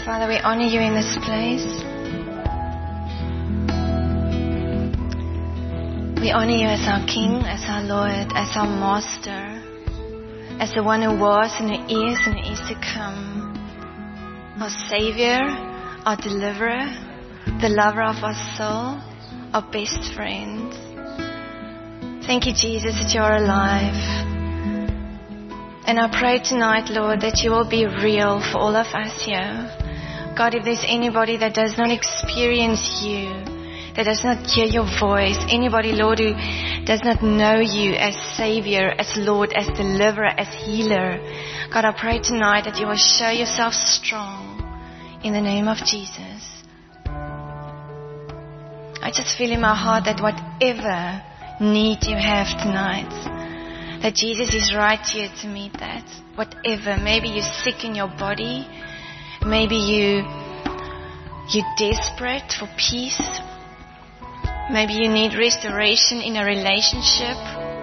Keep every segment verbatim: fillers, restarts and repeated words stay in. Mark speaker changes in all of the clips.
Speaker 1: Father, we honor you in this place. We honor you as our King, as our Lord, as our Master, as the one who was and who is and who is to come. Our Savior, our Deliverer, the lover of our soul, our best friend. Thank you, Jesus, that you are alive. And I pray tonight, Lord, that you will be real for all of us here. God, if there's anybody that does not experience you, that does not hear your voice, anybody, Lord, who does not know you as Savior, as Lord, as Deliverer, as Healer, God, I pray tonight that you will show yourself strong in the name of Jesus. I just feel in my heart that whatever need you have tonight, that Jesus is right here to meet that. Whatever. Maybe you're sick in your body. Maybe you, you're desperate for peace. Maybe you need restoration in a relationship.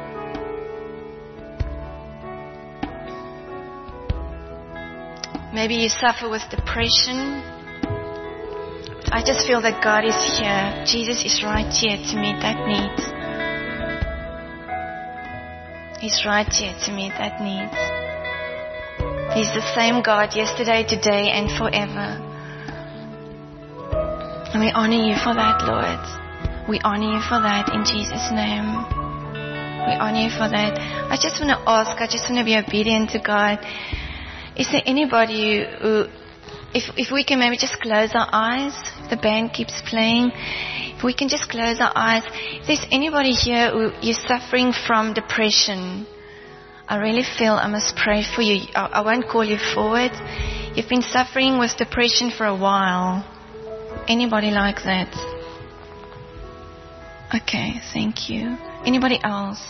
Speaker 1: Maybe you suffer with depression. I just feel that God is here. Jesus is right here to meet that need. He's right here to meet that need. He's the same God yesterday, today, and forever. And we honor you for that, Lord. We honor you for that in Jesus' name. We honor you for that. I just want to ask, I just want to be obedient to God. Is there anybody who, if if we can maybe just close our eyes, the band keeps playing, if we can just close our eyes. If there's anybody here who is suffering from depression, I really feel I must pray for you. I, I won't call you forward. You've been suffering with depression for a while. Anybody like that? Okay, thank you. Anybody else?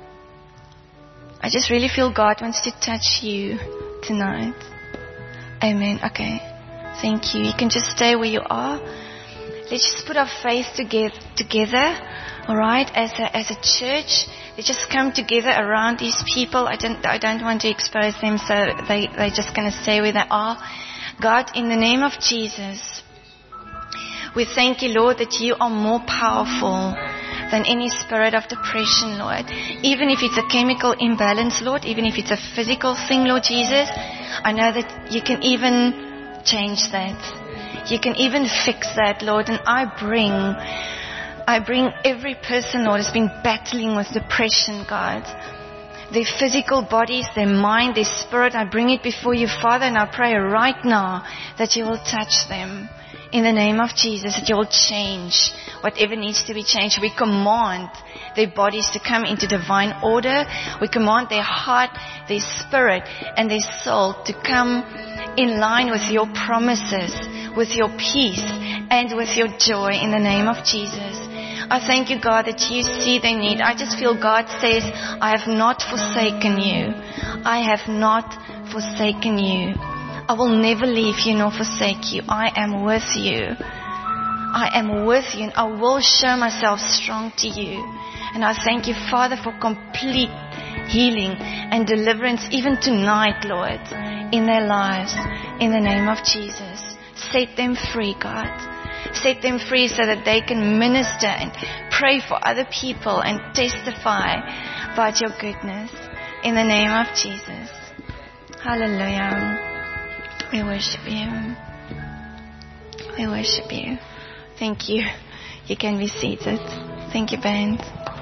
Speaker 1: I just really feel God wants to touch you tonight. Amen. Okay, thank you. You can just stay where you are. Let's just put our faith together, together, all right, as a, as a church. They just come together around these people. I don't, I don't want to expose them, so they, they're just going to stay where they are. God, in the name of Jesus, we thank you, Lord, that you are more powerful than any spirit of depression, Lord. Even if it's a chemical imbalance, Lord, even if it's a physical thing, Lord Jesus, I know that you can even change that. You can even fix that, Lord. And I bring, I bring every person, Lord, who's been battling with depression, God. Their physical bodies, their mind, their spirit, I bring it before you, Father, and I pray right now that you will touch them. In the name of Jesus, that you will change whatever needs to be changed. We command their bodies to come into divine order. We command their heart, their spirit, and their soul to come in line with your promises, with your peace, and with your joy in the name of Jesus. I thank you, God, that you see their need. I just feel God says, I have not forsaken you. I have not forsaken you. I will never leave you nor forsake you. I am with you. I am with you, and I will show myself strong to you. And I thank you, Father, for complete healing and deliverance even tonight, Lord, in their lives. In the name of Jesus. Set them free, God. Set them free so that they can minister and pray for other people and testify about your goodness. In the name of Jesus. Hallelujah. We worship you. We worship you. Thank you. You can be seated. Thank you, band.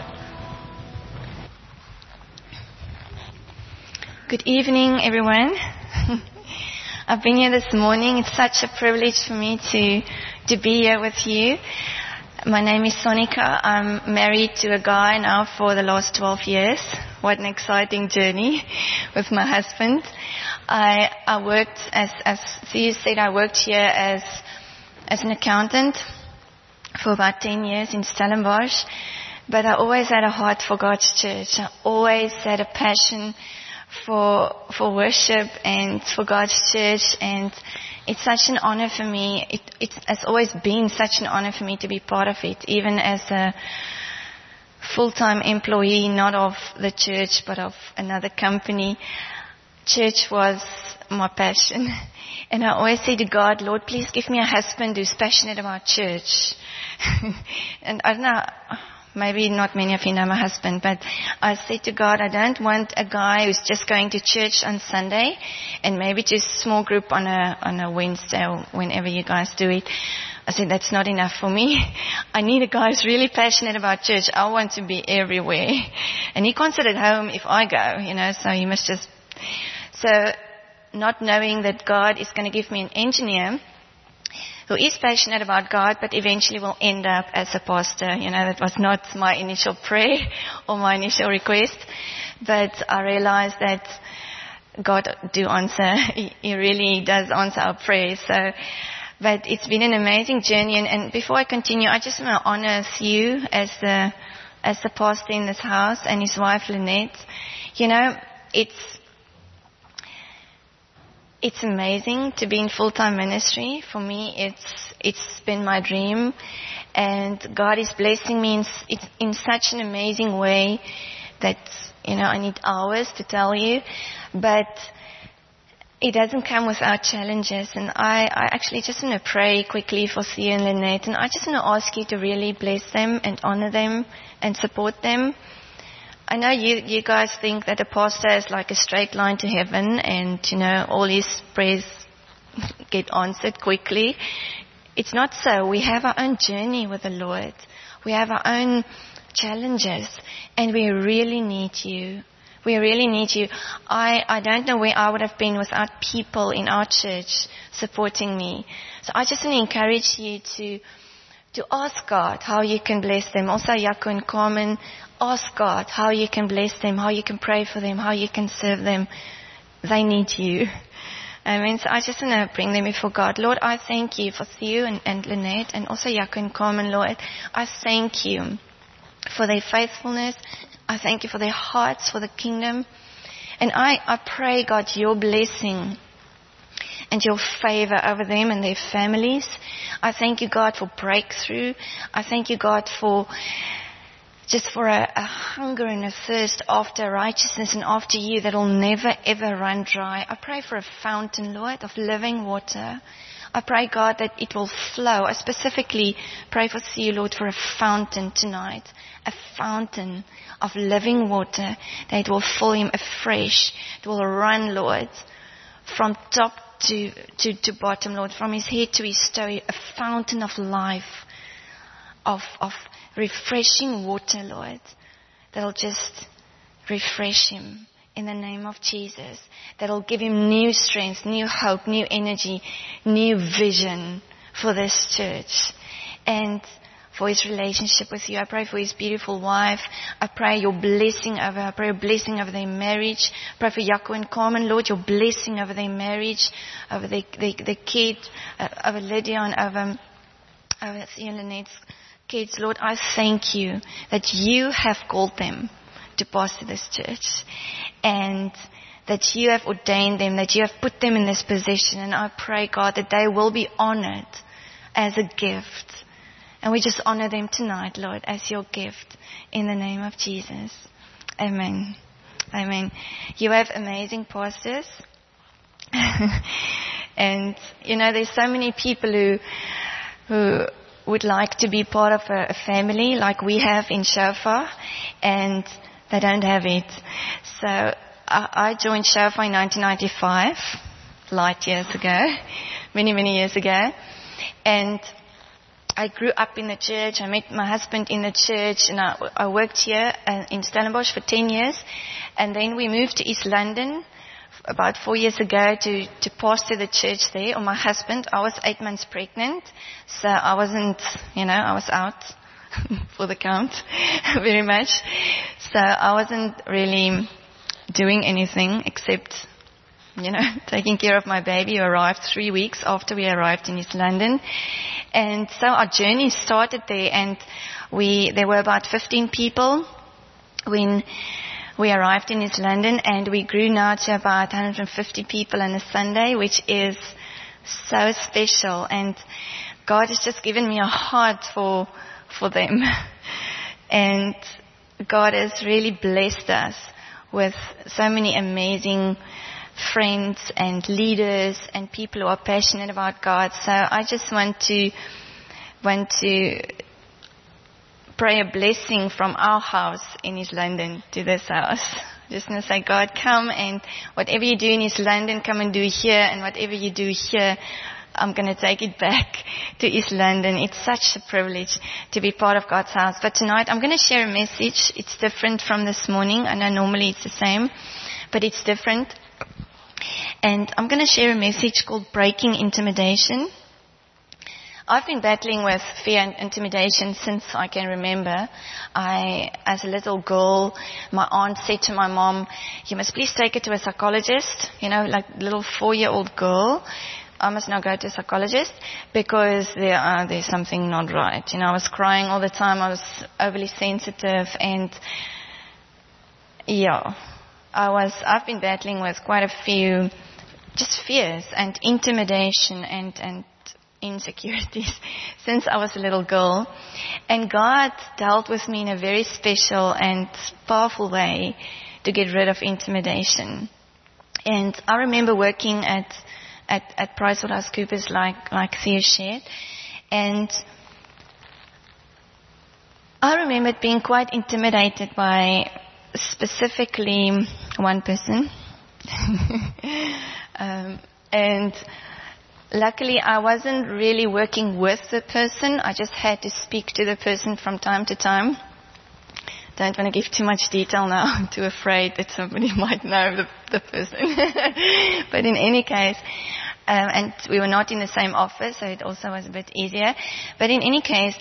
Speaker 1: Good evening, everyone. I've been here this morning. It's such a privilege for me to, to be here with you. My name is Sonika. I'm married to a guy now for the last twelve years. What an exciting journey with my husband. I, I worked, as, as Theo said, I worked here as, as an accountant for about ten years in Stellenbosch. But I always had a heart for God's church. I always had a passion for, for worship and for God's church. And it's such an honor for me. It, it has always been such an honor for me to be part of it, even as a full-time employee, not of the church, but of another company. church was my passion. And I always say to God, Lord, please give me a husband who's passionate about church. And I don't know, maybe not many of you know my husband, but I said to God, I don't want a guy who's just going to church on Sunday and maybe just small group on a on a Wednesday or whenever you guys do it. I said, that's not enough for me. I need a guy who's really passionate about church. I want to be everywhere. And he can't sit at home if I go, you know, so he must just... So, not knowing that God is going to give me an engineer who is passionate about God, but eventually will end up as a pastor. You know, that was not my initial prayer or my initial request. But I realized that God do answer. He, he really does answer our prayers. So, but it's been an amazing journey. And, and before I continue, I just want to honor you as the, as the pastor in this house and his wife Lynette. You know, it's, It's amazing to be in full-time ministry. For me, it's it's been my dream, and God is blessing me in, in such an amazing way that, you know, I need hours to tell you, but it doesn't come without challenges. And I, I actually just want to pray quickly for Theo and Lynette, and I just want to ask you to really bless them and honor them and support them. I know you, you guys think that a pastor is like a straight line to heaven and, you know, all his prayers get answered quickly. It's not so. We have our own journey with the Lord. We have our own challenges, and we really need you. We really need you. I, I don't know where I would have been without people in our church supporting me. So I just want to encourage you to to ask God how you can bless them. Also, Jaco and Carmen, ask God how you can bless them, how you can pray for them, how you can serve them. They need you. I mean, so I just want to bring them before God. Lord, I thank you for Theo and, and Lynette, and also Jaco and Carmen, Lord. I thank you for their faithfulness. I thank you for their hearts, for the kingdom. And I, I pray, God, your blessing and your favor over them and their families. I thank you, God, for breakthrough. I thank you, God, for just for a, a hunger and a thirst after righteousness and after you that will never, ever run dry. I pray for a fountain, Lord, of living water. I pray, God, that it will flow. I specifically pray for you, Lord, for a fountain tonight. A fountain of living water, that it will fill him afresh. It will run, Lord, from top to, to, to bottom, Lord, from his head to his toe, a fountain of life, of, of refreshing water, Lord, that'll just refresh him in the name of Jesus. That'll give him new strength, new hope, new energy, new vision for this church and for his relationship with you. I pray for his beautiful wife. I pray your blessing over her. I pray your blessing over their marriage. I pray for Jaco and Carmen, Lord, your blessing over their marriage, over their, their, their kid, uh, over Lydia and over, over Theo and Lynette's kids. Lord, I thank you that you have called them to pastor this church, and that you have ordained them, that you have put them in this position. And I pray, God, that they will be honored as a gift. And we just honor them tonight, Lord, as your gift in the name of Jesus. Amen. Amen. You have amazing pastors. And, you know, there's so many people who, who would like to be part of a, a family like we have in Shofar, and they don't have it. So I, I joined Shofar in nineteen ninety-five, light years ago, many, many years ago. And I grew up in the church. I met my husband in the church, and I, I worked here uh, in Stellenbosch for ten years. And then we moved to East London about four years ago to, to pastor the church there. Or my husband, I was eight months pregnant, so I wasn't, you know, I was out for the count very much. So I wasn't really doing anything except, you know, taking care of my baby, who arrived three weeks after we arrived in East London. And so our journey started there, and we, there were about fifteen people when we arrived in East London, and we grew now to about one hundred fifty people on a Sunday, which is so special. And God has just given me a heart for, for them. And God has really blessed us with so many amazing friends and leaders and people who are passionate about God. So I just want to want to pray a blessing from our house in East London to this house. Just want to say, God, come, and whatever you do in East London, come and do here, and whatever you do here, I'm going to take it back to East London. It's such a privilege to be part of God's house. But tonight I'm going to share a message. It's different from this morning. I know normally it's the same, but it's different. And I'm going to share a message called Breaking Intimidation. I've been battling with fear and intimidation since I can remember. I, as a little girl, my aunt said to my mom, you must please take her to a psychologist, you know, like a little four-year-old girl. I must now go to a psychologist because there are, there's something not right. You know, I was crying all the time. I was overly sensitive, and yeah, I was, I've been battling with quite a few just fears and intimidation and, and insecurities since I was a little girl. And God dealt with me in a very special and powerful way to get rid of intimidation. And I remember working at at, at PricewaterhouseCoopers, like like Theo shared, and I remembered being quite intimidated by specifically one person. um, and luckily I wasn't really working with the person. I just had to speak to the person from time to time. Don't want to give too much detail now. I'm too afraid that somebody might know the, the person. But in any case, um, and we were not in the same office, so it also was a bit easier. But in any case,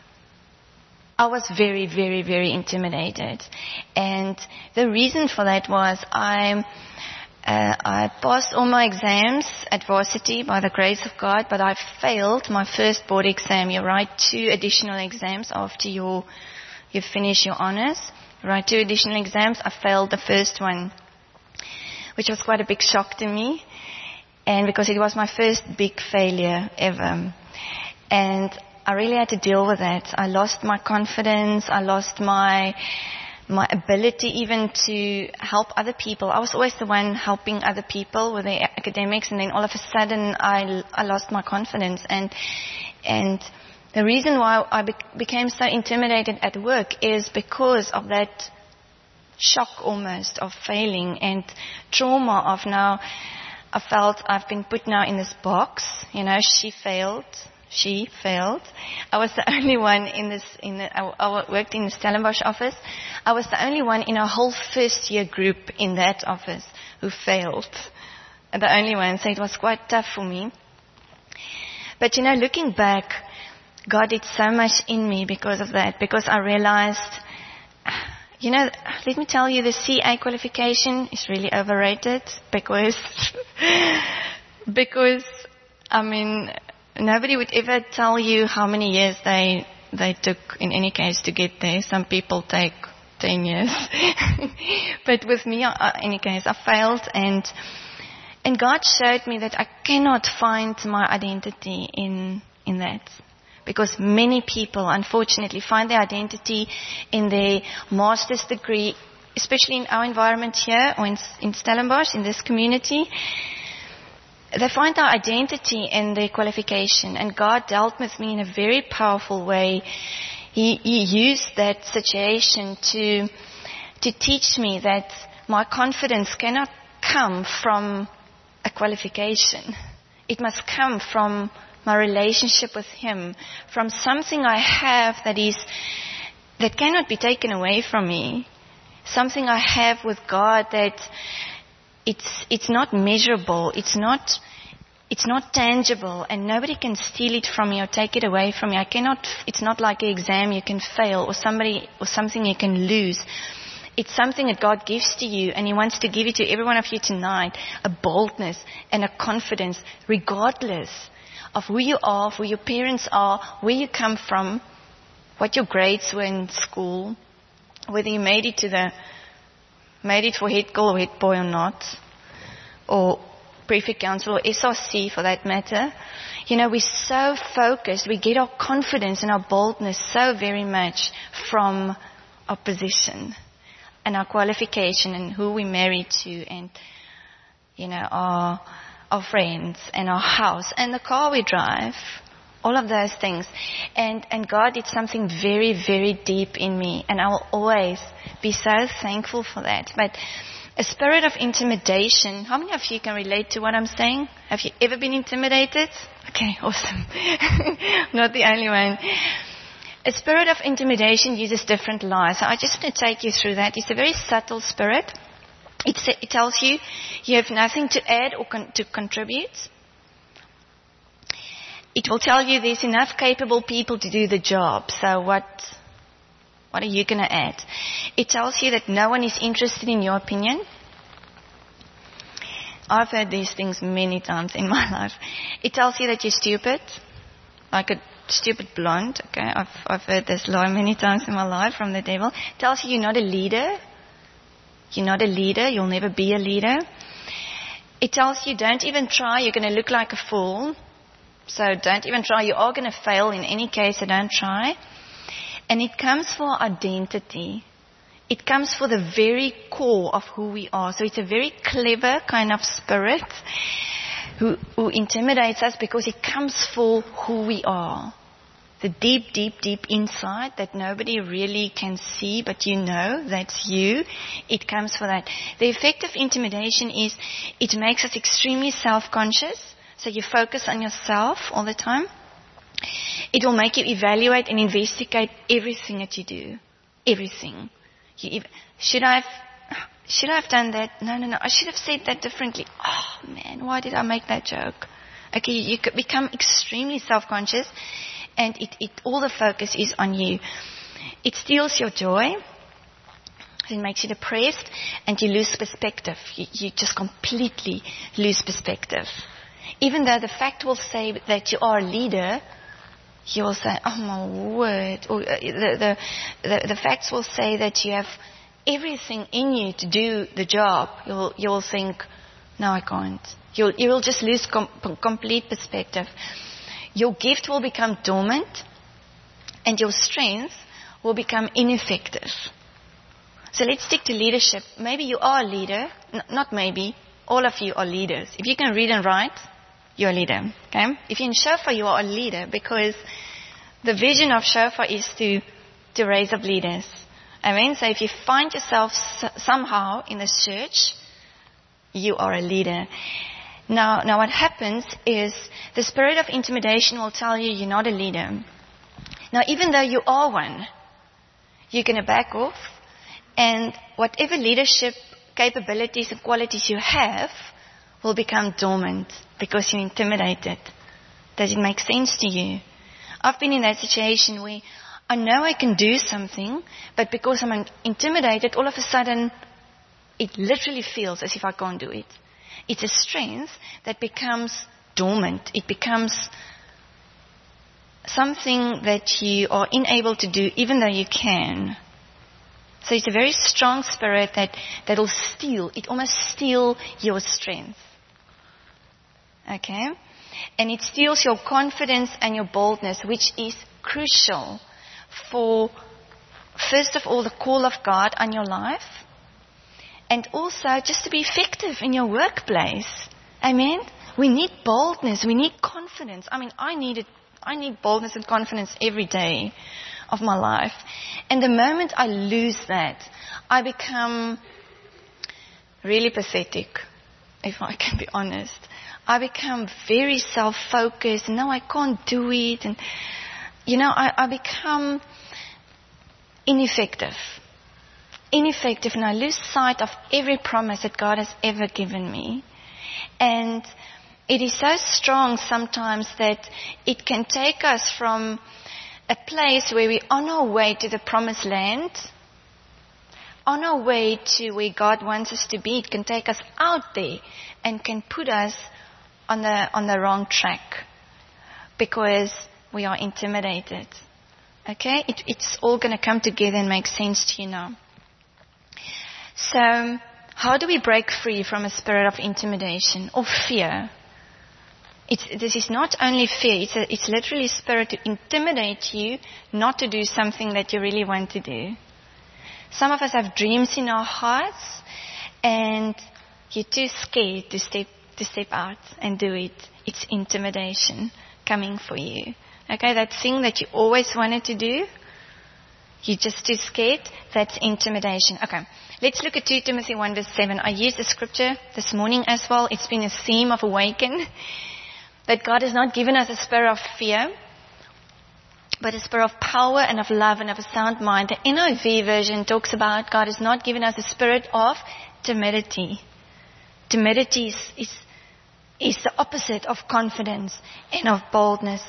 Speaker 1: I was very, very, very intimidated. And the reason for that was I, uh, I passed all my exams at varsity by the grace of God, but I failed my first board exam. You write two additional exams after your you finish your honors. Write two additional exams. I failed the first one, which was quite a big shock to me, and because it was my first big failure ever. And I really had to deal with that. I lost my confidence. I lost my my ability even to help other people. I was always the one helping other people with their academics, and then all of a sudden I, I lost my confidence. And and the reason why I be- became so intimidated at work is because of that shock almost of failing and trauma of now I felt I've been put now in this box. You know, she failed. She failed. I was the only one in this, in the, I, I worked in the Stellenbosch office. I was the only one in a whole first year group in that office who failed. And the only one, so it was quite tough for me. But you know, looking back, God did so much in me because of that, because I realized, you know, let me tell you, the C A qualification is really overrated because, because, I mean, nobody would ever tell you how many years they, they took in any case to get there. Some people take ten years. But with me, in any case, I failed, and, and God showed me that I cannot find my identity in, in that. Because many people, unfortunately, find their identity in their master's degree, especially in our environment here, or in, in Stellenbosch, in this community. They find their identity in their qualification, and God dealt with me in a very powerful way. He, he used that situation to, to teach me that my confidence cannot come from a qualification. It must come from my relationship with Him, from something I have that is, that cannot be taken away from me. Something I have with God that it's, it's not measurable, it's not, it's not tangible, and nobody can steal it from me or take it away from me. I cannot, it's not like an exam you can fail or somebody, or something you can lose. It's something that God gives to you, and He wants to give it to every one of you tonight, a boldness and a confidence, regardless of who you are, who your parents are, where you come from, what your grades were in school, whether you made it to the, made it for head girl or head boy or not, or prefect council or S R C for that matter. You know, we're so focused, we get our confidence and our boldness so very much from our position and our qualification and who we're married to. And you know, our, our friends and our house and the car we drive. All of those things. And, and God did something very, very deep in me. And I will always be so thankful for that. But a spirit of intimidation. How many of you can relate to what I'm saying? Have you ever been intimidated? Okay, awesome. Not the only one. A spirit of intimidation uses different lies. So I just want to take you through that. It's a very subtle spirit. It, it tells you you have nothing to add or con- to contribute. It will tell you there's enough capable people to do the job. So what, what are you going to add? It tells you that no one is interested in your opinion. I've heard these things many times in my life. It tells you that you're stupid, like a stupid blonde. Okay, I've I've heard this lie many times in my life from the devil. It tells you you're not a leader. You're not a leader. You'll never be a leader. It tells you don't even try. You're going to look like a fool. So don't even try. You are going to fail in any case, so don't try. And it comes for identity. It comes for the very core of who we are. So it's a very clever kind of spirit who, who intimidates us because it comes for who we are. The deep, deep, deep inside that nobody really can see, but you know that's you. It comes for that. The effect of intimidation is it makes us extremely self-conscious. So you focus on yourself all the time. It will make you evaluate and investigate everything that you do. Everything. You, should I have, should I have done that? No, no, no. I should have said that differently. Oh man, why did I make that joke? Okay, you, you become extremely self-conscious, and it, it all the focus is on you. It steals your joy. It makes you depressed, and you lose perspective. You, you just completely lose perspective. Even though the fact will say that you are a leader, you will say, oh my word. Or the, the, the, the facts will say that you have everything in you to do the job. You'll, you'll think, no, I can't. You'll, you will just lose com- complete perspective. Your gift will become dormant, and your strength will become ineffective. So let's stick to leadership. Maybe you are a leader. N- not maybe. All of you are leaders. If you can read and write, you're a leader. Okay? If you're in Shofar, you are a leader because the vision of Shofar is to, to raise up leaders. I mean, so if you find yourself s- somehow in this church, you are a leader. Now, now what happens is the spirit of intimidation will tell you you're not a leader. Now, even though you are one, you're going to back off, and whatever leadership capabilities and qualities you have will become dormant because you're intimidated. Does it make sense to you? I've been in that situation where I know I can do something, but because I'm intimidated, all of a sudden it literally feels as if I can't do it. It's a strength that becomes dormant. It becomes something that you are unable to do even though you can. So it's a very strong spirit that, that will steal, it almost steals your strength. Okay? And it steals your confidence and your boldness, which is crucial for, first of all, the call of God on your life, and also just to be effective in your workplace. Amen? We need boldness, we need confidence. I mean, I need it, I need boldness and confidence every day of my life. And the moment I lose that, I become really pathetic, if I can be honest. I become very self-focused. No, I can't do it. And, you know, I, I become ineffective. Ineffective, and I lose sight of every promise that God has ever given me. And it is so strong sometimes that it can take us from a place where we're on our way to the promised land, on our way to where God wants us to be. It can take us out there and can put us on the on the wrong track because we are intimidated. Okay? It, it's all going to come together and make sense to you now. So, how do we break free from a spirit of intimidation or fear? It's, this is not only fear, it's, a, it's literally a spirit to intimidate you not to do something that you really want to do. Some of us have dreams in our hearts, and you're too scared to step to step out and do it. It's intimidation coming for you. Okay, that thing that you always wanted to do, you're just too scared, that's intimidation. Okay, let's look at Second Timothy one verse seven. I used the scripture this morning as well. It's been a theme of Awaken. That God has not given us a spirit of fear, but a spirit of power and of love and of a sound mind. The N I V version talks about God has not given us a spirit of timidity. Timidity is, is, is the opposite of confidence and of boldness.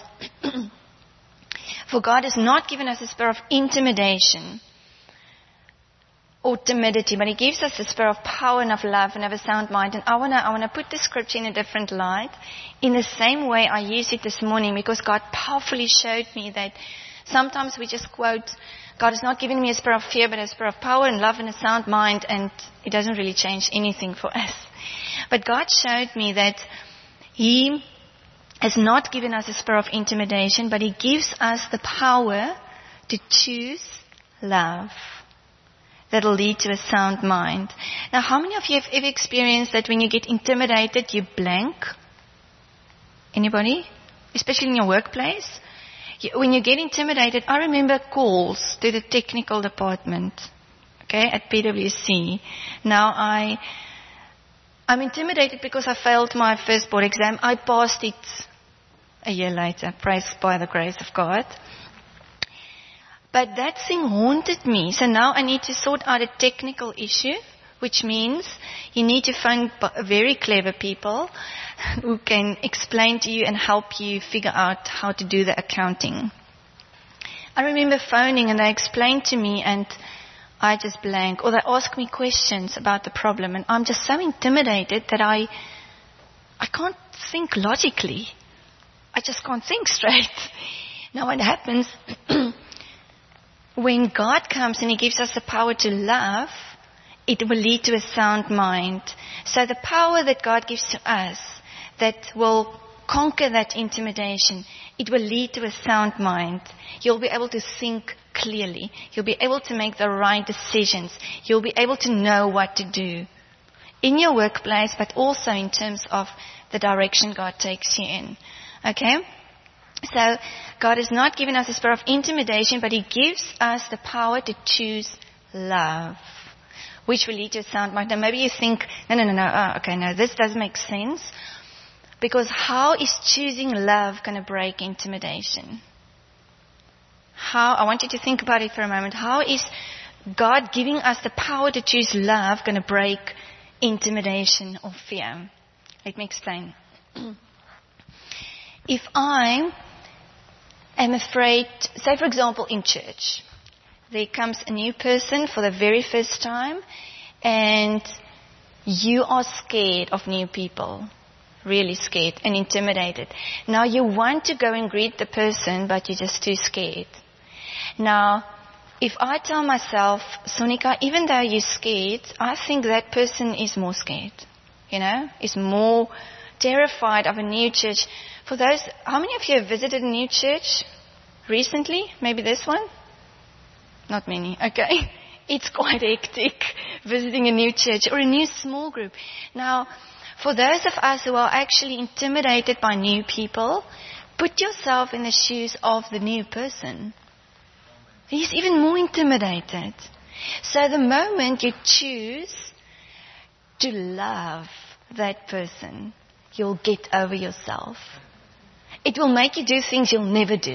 Speaker 1: For God has not given us a spirit of intimidation or timidity, but He gives us a spirit of power and of love and of a sound mind. And I want to I want to put the scripture in a different light, in the same way I used it this morning, because God powerfully showed me that sometimes we just quote, God has not given me a spirit of fear, but a spirit of power and love and a sound mind, and it doesn't really change anything for us. But God showed me that He has not given us a spirit of intimidation, but He gives us the power to choose love that will lead to a sound mind. Now, how many of you have ever experienced that when you get intimidated, you blank? Anybody? Especially in your workplace? You, when you get intimidated, I remember calls to the technical department, okay, at P W C. Now, I, I'm intimidated because I failed my first board exam. I passed it a year later, praised by the grace of God. But that thing haunted me. So now I need to sort out a technical issue, which means you need to find very clever people who can explain to you and help you figure out how to do the accounting. I remember phoning and they explained to me and I just blank. Or they ask me questions about the problem and I'm just so intimidated that I, I can't think logically. I just can't think straight. Now what happens... When God comes and He gives us the power to love, it will lead to a sound mind. So the power that God gives to us that will conquer that intimidation, it will lead to a sound mind. You'll be able to think clearly. You'll be able to make the right decisions. You'll be able to know what to do in your workplace, but also in terms of the direction God takes you in. Okay? So, God has not given us a spirit of intimidation, but He gives us the power to choose love, which will lead to a sound mind. Now, maybe you think, no, no, no, no, oh, okay, no, this doesn't make sense. Because how is choosing love going to break intimidation? How, I want you to think about it for a moment. How is God giving us the power to choose love going to break intimidation or fear? Let me explain. If I am afraid, say for example in church, there comes a new person for the very first time and you are scared of new people, really scared and intimidated. Now you want to go and greet the person but you're just too scared. Now if I tell myself, Sonika, even though you're scared, I think that person is more scared, you know, is more terrified of a new church. For those, how many of you have visited a new church recently? Maybe this one? Not many. Okay. It's quite hectic visiting a new church or a new small group. Now, for those of us who are actually intimidated by new people, put yourself in the shoes of the new person. He's even more intimidated. So the moment you choose to love that person, you'll get over yourself. It will make you do things you'll never do.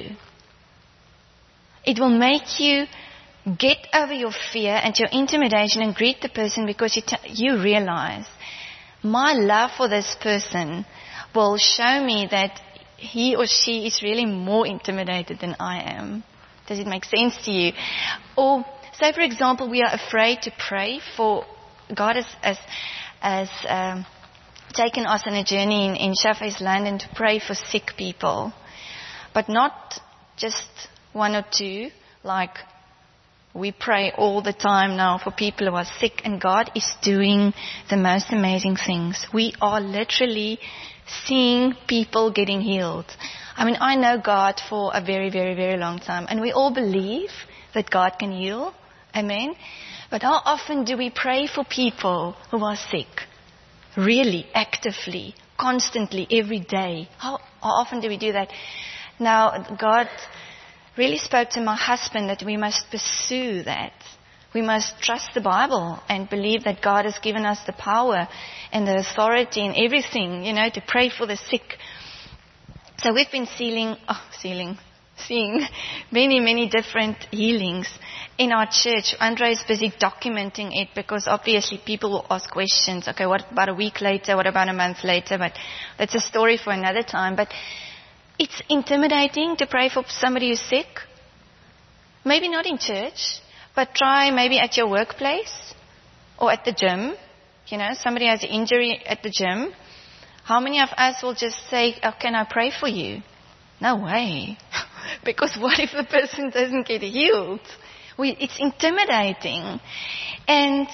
Speaker 1: It will make you get over your fear and your intimidation and greet the person because you, t- you realize my love for this person will show me that he or she is really more intimidated than I am. Does it make sense to you? Or say, for example, we are afraid to pray for God as as, as um, taken us on a journey in, in Shafay's London to pray for sick people. But not just one or two, like we pray all the time now for people who are sick, and God is doing the most amazing things. We are literally seeing people getting healed. I mean, I know God for a very, very, very long time, and we all believe that God can heal. Amen? But how often do we pray for people who are sick? really actively, constantly, every day. How, how often do we do that? Now, God really spoke to my husband that we must pursue that. We must trust the Bible and believe that God has given us the power and the authority and everything, you know, to pray for the sick. So we've been sealing, oh, sealing, seeing many, many different healings in our church. Andre is busy documenting it because obviously people will ask questions. Okay, what about a week later? What about a month later? But that's a story for another time. But it's intimidating to pray for somebody who's sick. Maybe not in church, but try maybe at your workplace or at the gym. You know, somebody has an injury at the gym. How many of us will just say, oh, can I pray for you? No way. Because what if the person doesn't get healed? We, it's intimidating. And,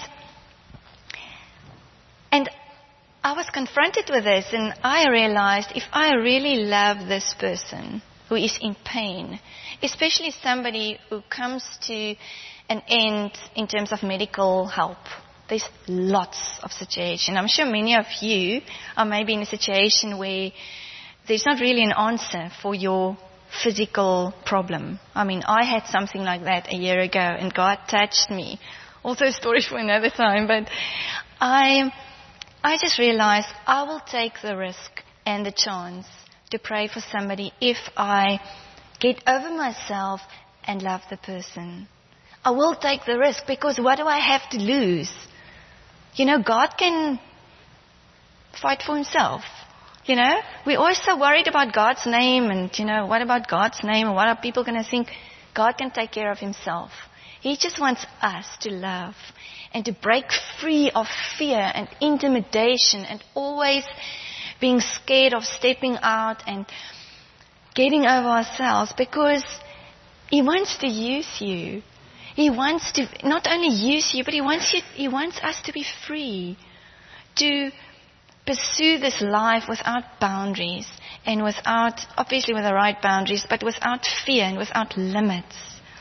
Speaker 1: and I was confronted with this, and I realized if I really love this person who is in pain, especially somebody who comes to an end in terms of medical help, there's lots of situations. I'm sure many of you are maybe in a situation where there's not really an answer for your physical problem. I mean, I had something like that a year ago, and God touched me. Also a story for another time, but I, I just realized I will take the risk and the chance to pray for somebody if I get over myself and love the person. I will take the risk because what do I have to lose? You know, God can fight for himself. You know, we're always so worried about God's name and, you know, what about God's name and what are people going to think? God can take care of himself. He just wants us to love and to break free of fear and intimidation and always being scared of stepping out and getting over ourselves, because he wants to use you. He wants to not only use you, but he wants you, he wants us to be free, to pursue this life without boundaries and without, obviously with the right boundaries, but without fear and without limits.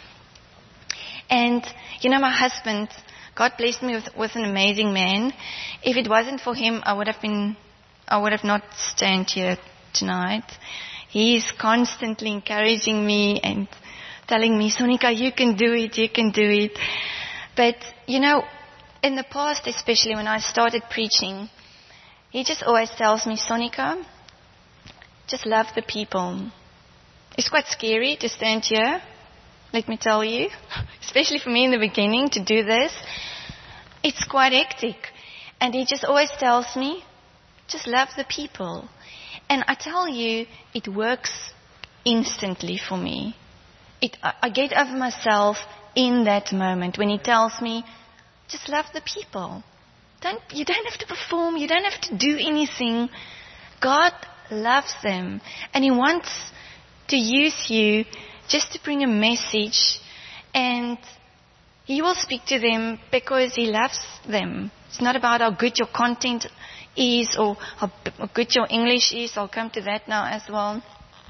Speaker 1: And, you know, my husband, God blessed me with, with an amazing man. If it wasn't for him, I would have been, I would have not stand here tonight. He's constantly encouraging me and telling me, Sonika, you can do it, you can do it. But, you know, in the past, especially when I started preaching, he just always tells me, Sonika, just love the people. It's quite scary to stand here, let me tell you, especially for me in the beginning to do this. It's quite hectic. And he just always tells me, just love the people. And I tell you, it works instantly for me. It, I, I get over myself in that moment when he tells me, just love the people. Don't, you don't have to perform. You don't have to do anything. God loves them. And he wants to use you just to bring a message. And he will speak to them because he loves them. It's not about how good your content is or how good your English is. I'll come to that now as well.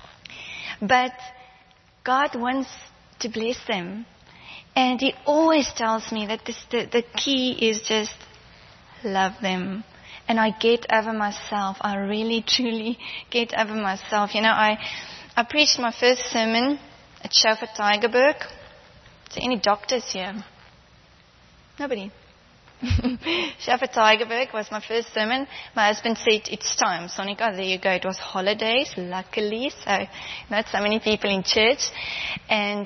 Speaker 1: But God wants to bless them. And he always tells me that this, the, the key is just love them. And I get over myself. I really, truly get over myself. You know, I I preached my first sermon at Shofar Tygerberg. Is there any doctors here? Nobody. Shofar Tygerberg was my first sermon. My husband said, it's time. Sonika, there you go. It was holidays, luckily. So not so many people in church. And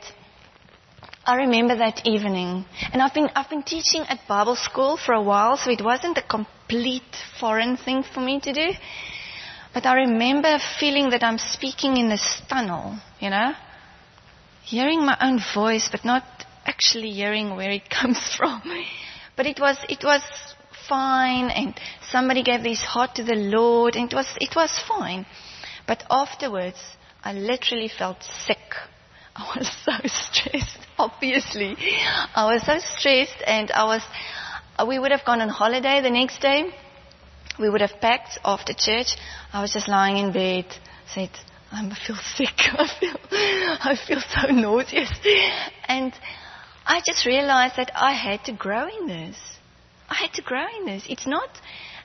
Speaker 1: I remember that evening. And I've been, I've been teaching at Bible school for a while, so it wasn't a complete foreign thing for me to do. But I remember feeling that I'm speaking in this tunnel, you know, hearing my own voice, but not actually hearing where it comes from. But it was, it was fine, and somebody gave this heart to the Lord, and it was, it was fine. But afterwards, I literally felt sick. I was so stressed, obviously. I was so stressed, and I was, we would have gone on holiday the next day. We would have packed after church. I was just lying in bed, said, I feel sick. I feel, I feel so nauseous. And I just realized that I had to grow in this. I had to grow in this. It's not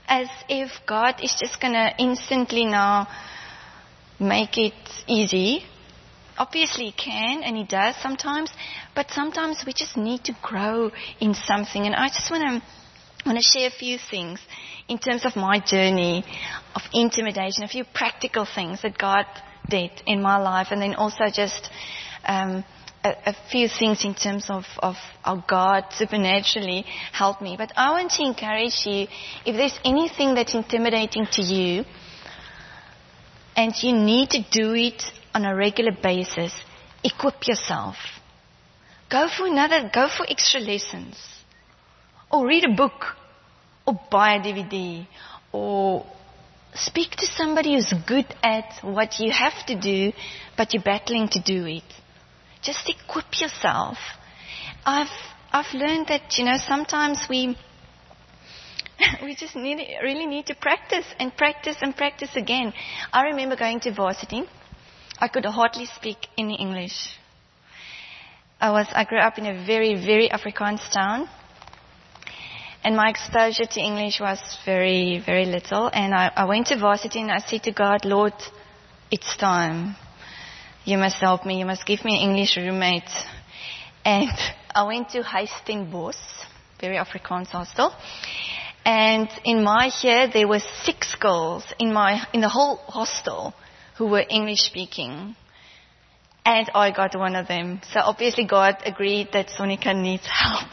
Speaker 1: as if God is just going to instantly now make it easy. Obviously He can, and He does sometimes, but sometimes we just need to grow in something. And I just want to want to share a few things in terms of my journey of intimidation, a few practical things that God did in my life, and then also just um, a, a few things in terms of, of how God supernaturally helped me. But I want to encourage you, if there's anything that's intimidating to you, and you need to do it on a regular basis, equip yourself. Go for another, go for extra lessons. Or read a book. Or buy a D V D. Or speak to somebody who's good at what you have to do, but you're battling to do it. Just equip yourself. I've, I've learned that, you know, sometimes we, we just need, really need to practice and practice and practice again. I remember going to varsity. I could hardly speak any English. I was, I grew up in a very, very Afrikaans town. And my exposure to English was very, very little. And I, I went to varsity and I said to God, Lord, it's time. You must help me. You must give me an English roommate. And I went to Huisteen-Bos, very Afrikaans hostel. And in my year, there were six girls in my, in the whole hostel who were English speaking. And I got one of them. So obviously God agreed that Sonika needs help.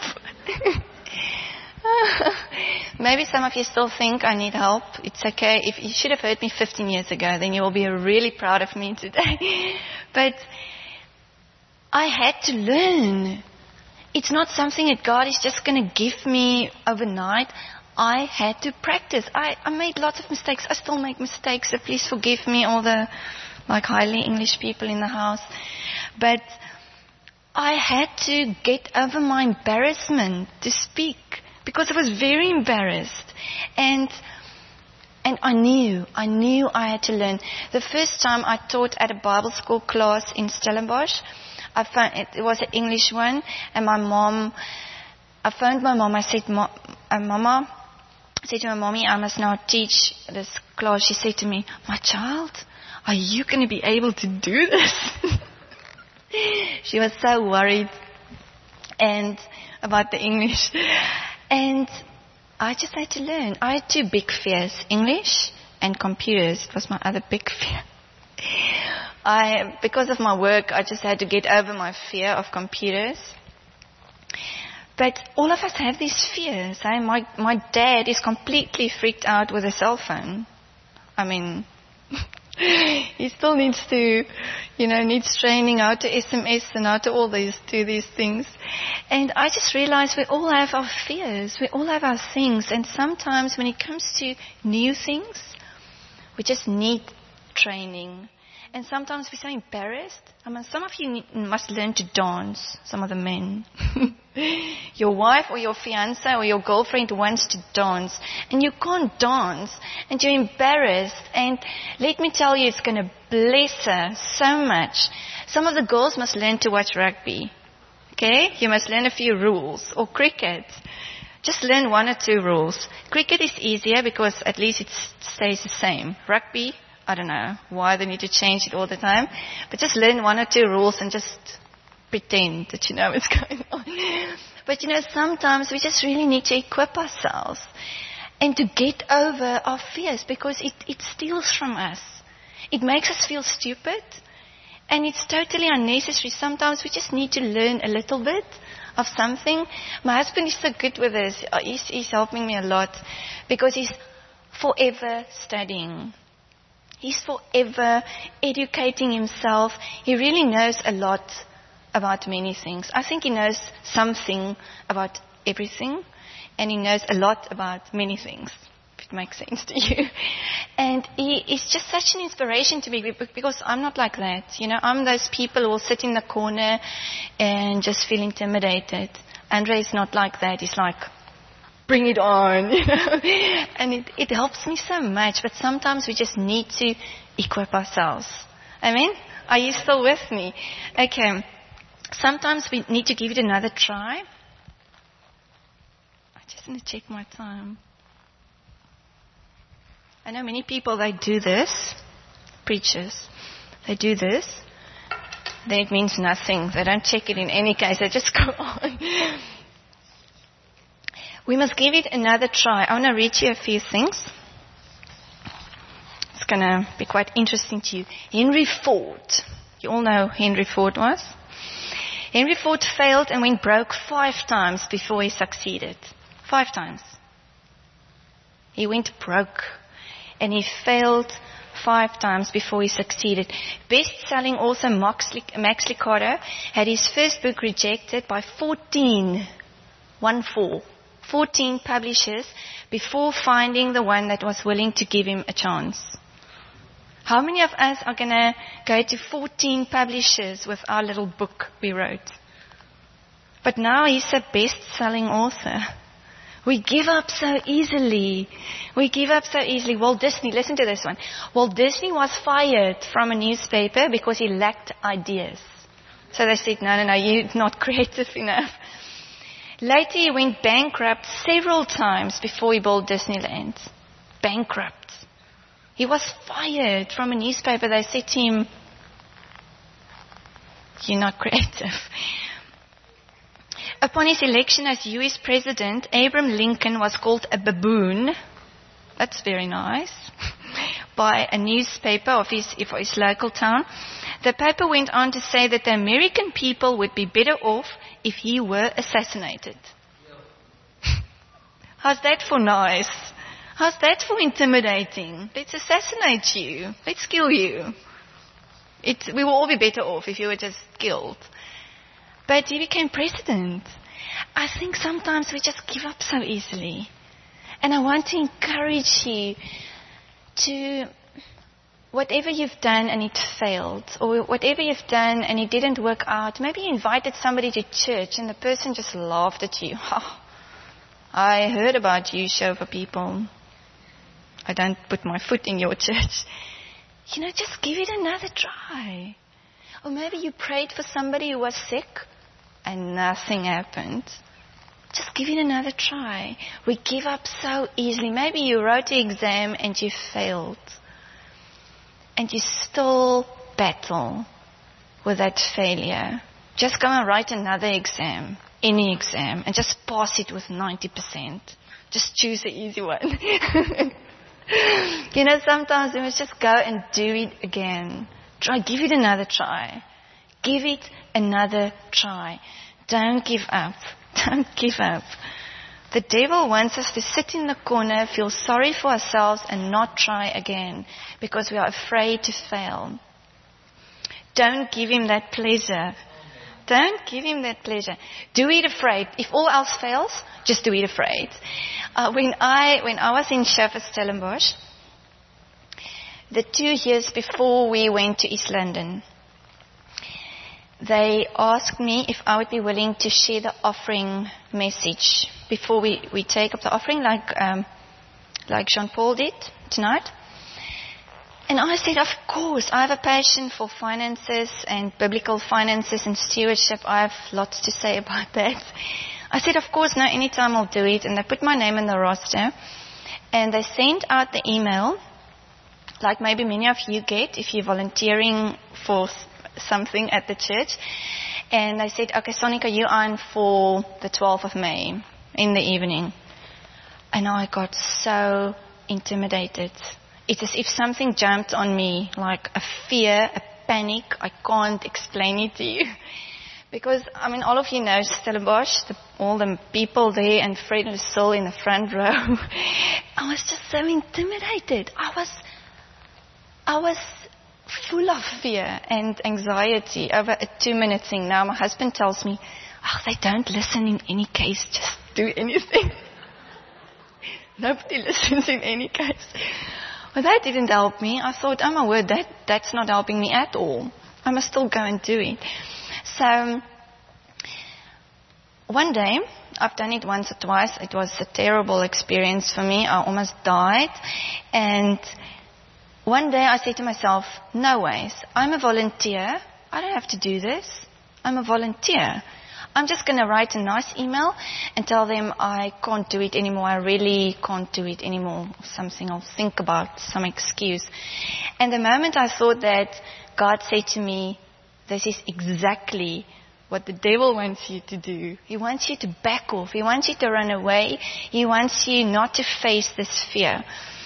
Speaker 1: Maybe some of you still think I need help. It's okay. If you should have heard me fifteen years ago, then you will be really proud of me today. But I had to learn. It's not something that God is just going to give me overnight. I had to practice. I, I made lots of mistakes. I still make mistakes, so please forgive me, all the like highly English people in the house. But I had to get over my embarrassment to speak, because I was very embarrassed. And and I knew, I knew I had to learn. The first time I taught at a Bible school class in Stellenbosch, I found it, it was an English one, and my mom, I phoned my mom, I said, Mo, uh, Mama, I said to my mommy, I must now teach this class. She said to me, my child, are you going to be able to do this? She was so worried and about the English. And I just had to learn. I had two big fears, English and computers. It was my other big fear. I, because of my work, I just had to get over my fear of computers. But all of us have these fears. Eh? My, my dad is completely freaked out with a cell phone. I mean, he still needs to, you know, needs training how to S M S and how to all these, do these things. And I just realized we all have our fears. We all have our things. And sometimes when it comes to new things, we just need training. And sometimes we're so embarrassed. I mean, some of you need, must learn to dance, some of the men. Your wife or your fiancé or your girlfriend wants to dance, and you can't dance, and you're embarrassed. And let me tell you, it's going to bless her so much. Some of the girls must learn to watch rugby. Okay? You must learn a few rules. Or cricket. Just learn one or two rules. Cricket is easier because at least it stays the same. Rugby, I don't know why they need to change it all the time. But just learn one or two rules and just pretend that you know what's going on. But you know, sometimes we just really need to equip ourselves and to get over our fears, because it, it steals from us. It makes us feel stupid, and it's totally unnecessary. Sometimes we just need to learn a little bit of something. My husband is so good with this. He's, he's helping me a lot because he's forever studying. He's forever educating himself. He really knows a lot about many things. I think he knows something about everything, and he knows a lot about many things, if it makes sense to you. And he is just such an inspiration to me, because I'm not like that. You know, I'm those people who will sit in the corner and just feel intimidated. Andre is not like that. He's like, bring it on, you know. And it, it helps me so much. But sometimes we just need to equip ourselves. Amen? Are you still with me? Okay. Sometimes we need to give it another try. I just need to check my time. I know many people, they do this, preachers, they do this, then it means nothing. They don't check it in any case, they just go on. We must give it another try. I want to read you a few things. It's going to be quite interesting to you. Henry Ford. You all know who Henry Ford was? Henry Ford failed and went broke five times before he succeeded. Five times. He went broke and he failed five times before he succeeded. Best-selling author Max Lucado had his first book rejected by fourteen, one four, fourteen publishers before finding the one that was willing to give him a chance. How many of us are going to go to fourteen publishers with our little book we wrote? But now he's a best-selling author. We give up so easily. We give up so easily. Walt Disney, listen to this one. Walt Disney was fired from a newspaper because he lacked ideas. So they said, no, no, no, you're not creative enough. Later he went bankrupt several times before he built Disneyland. Bankrupt. He was fired from a newspaper. They said to him, you're not creative. Upon his election as U S President, Abraham Lincoln was called a baboon. That's very nice. By a newspaper of his, of his local town. The paper went on to say that the American people would be better off if he were assassinated. How's that for nice? How's that for intimidating? Let's assassinate you. Let's kill you. It, we will all be better off if you were just killed. But he became president. I think sometimes we just give up so easily. And I want to encourage you to, whatever you've done and it failed, or whatever you've done and it didn't work out, maybe you invited somebody to church and the person just laughed at you. Oh, I heard about you, show for people. I don't put my foot in your church. You know, just give it another try. Or maybe you prayed for somebody who was sick and nothing happened. Just give it another try. We give up so easily. Maybe you wrote the exam and you failed. And you still battle with that failure. Just go and write another exam, any exam, and just pass it with ninety percent. Just choose the easy one. You know, sometimes we must just go and do it again. Try, give it another try. Give it another try. Don't give up. Don't give up. The devil wants us to sit in the corner, feel sorry for ourselves, and not try again because we are afraid to fail. Don't give him that pleasure. Don't give him that pleasure. Do it afraid. If all else fails, just do it afraid. Uh, when I when I was in Stellenbosch, the two years before we went to East London, they asked me if I would be willing to share the offering message before we, we take up the offering, like um, like Jean-Paul did tonight. And I said, of course, I have a passion for finances and biblical finances and stewardship. I have lots to say about that. I said, of course, no, anytime I'll do it. And they put my name in the roster. And they sent out the email, like maybe many of you get if you're volunteering for something at the church. And they said, okay, Sonika, you're on for the twelfth of May in the evening. And I got so intimidated. It's as if something jumped on me, like a fear, a panic. I can't explain it to you. Because, I mean, all of you know Stellenbosch, the, all the people there, and Fred and Lucille in the front row. I was just so intimidated. I was, I was full of fear and anxiety over a two-minute thing. Now my husband tells me, oh, they don't listen in any case, just do anything. Nobody listens in any case. Well, that didn't help me. I thought, oh my word, that, that's not helping me at all. I must still go and do it. So, one day, I've done it once or twice. It was a terrible experience for me. I almost died. And one day I said to myself, no ways. I'm a volunteer. I don't have to do this. I'm a volunteer. I'm just going to write a nice email and tell them I can't do it anymore. I really can't do it anymore. Something I'll think about, some excuse. And the moment I thought that, God said to me, this is exactly what the devil wants you to do. He wants you to back off. He wants you to run away. He wants you not to face this fear.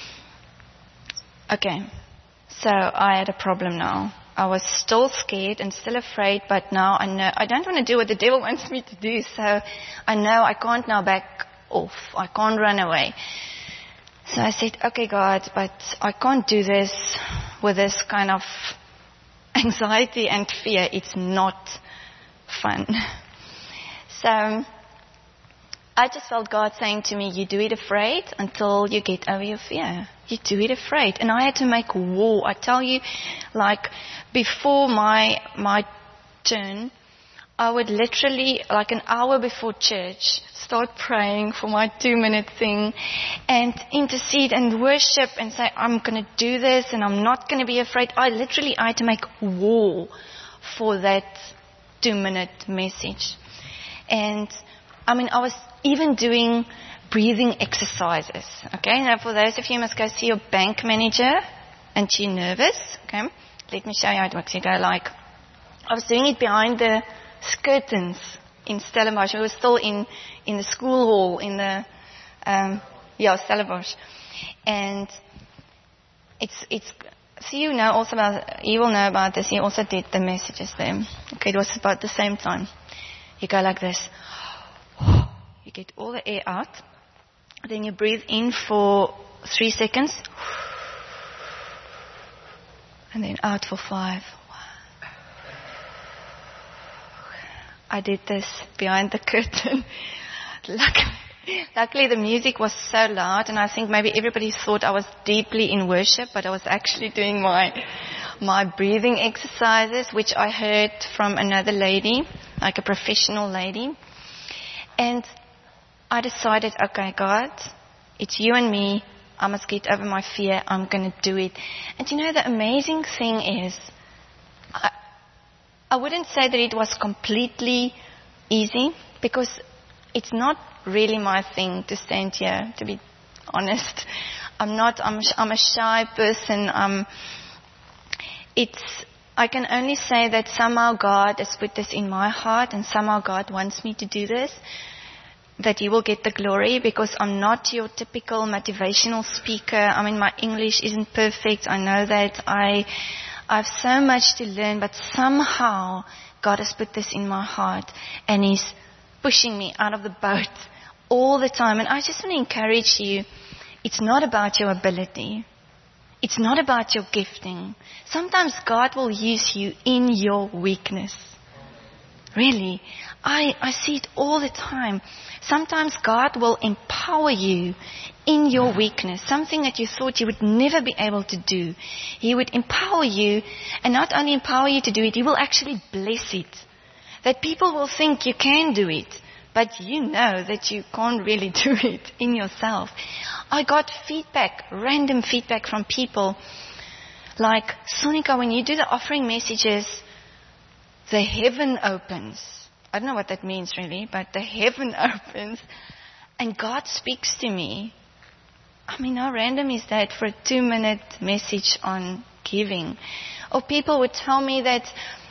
Speaker 1: Okay, so I had a problem now. I was still scared and still afraid, but now I know I don't want to do what the devil wants me to do. So I know I can't now back off. I can't run away. So I said, okay, God, but I can't do this with this kind of anxiety and fear. It's not fun. So I just felt God saying to me, you do it afraid until you get over your fear. You do it afraid. And I had to make war. I tell you, like, before my my turn, I would literally, like an hour before church, start praying for my two-minute thing and intercede and worship and say, I'm going to do this and I'm not going to be afraid. I literally I had to make war for that two-minute message. And, I mean, I was even doing breathing exercises. Okay, now for those of you who must go see your bank manager and you're nervous, okay, let me show you how it works. You go like, I was doing it behind the curtains in Stellenbosch. We were still in, in the school hall, in the, um, yeah, Stellenbosch. And it's, it's, so you know also about, you will know about this. He also did the messages there. Okay, it was about the same time. You go like this. You get all the air out. Then you breathe in for three seconds. And then out for five. I did this behind the curtain. Luckily, luckily the music was so loud, and I think maybe everybody thought I was deeply in worship, but I was actually doing my my breathing exercises, which I heard from another lady, like a professional lady. And I decided, okay, God, it's you and me. I must get over my fear. I'm going to do it. And you know, the amazing thing is, I, I wouldn't say that it was completely easy, because it's not really my thing to stand here, to be honest. I'm not, I'm, I'm a shy person. Um, it's, I can only say that somehow God has put this in my heart, and somehow God wants me to do this, that He will get the glory, because I'm not your typical motivational speaker. I mean, my English isn't perfect. I know that. I, I have so much to learn, but somehow God has put this in my heart, and He's pushing me out of the boat all the time. And I just want to encourage you, it's not about your ability. It's not about your gifting. Sometimes God will use you in your weakness. Really. I, I see it all the time. Sometimes God will empower you in your weakness, something that you thought you would never be able to do. He would empower you, and not only empower you to do it, He will actually bless it. That people will think you can do it, but you know that you can't really do it in yourself. I got feedback, random feedback from people like, Sonika, when you do the offering messages, the heaven opens. I don't know what that means really, but the heaven opens and God speaks to me. I mean, how random is that for a two-minute message on giving? Or people would tell me that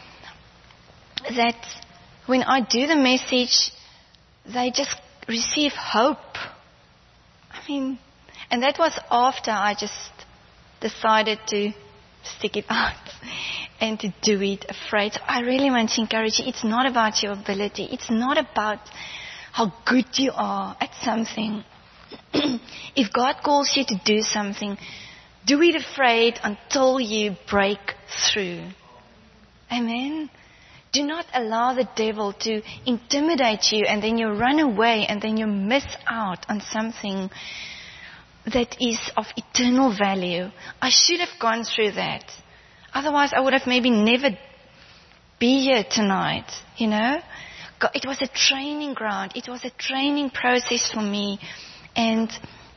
Speaker 1: that when I do the message, they just receive hope. I mean, and that was after I just decided to stick it out and to do it afraid. So I really want to encourage you. It's not about your ability. It's not about how good you are at something. If God calls you to do something, do it afraid until you break through. Amen. Do not allow the devil to intimidate you, and then you run away, and then you miss out on something that is of eternal value. I should have gone through that. Otherwise, I would have maybe never be here tonight, you know. It was a training ground. It was a training process for me. And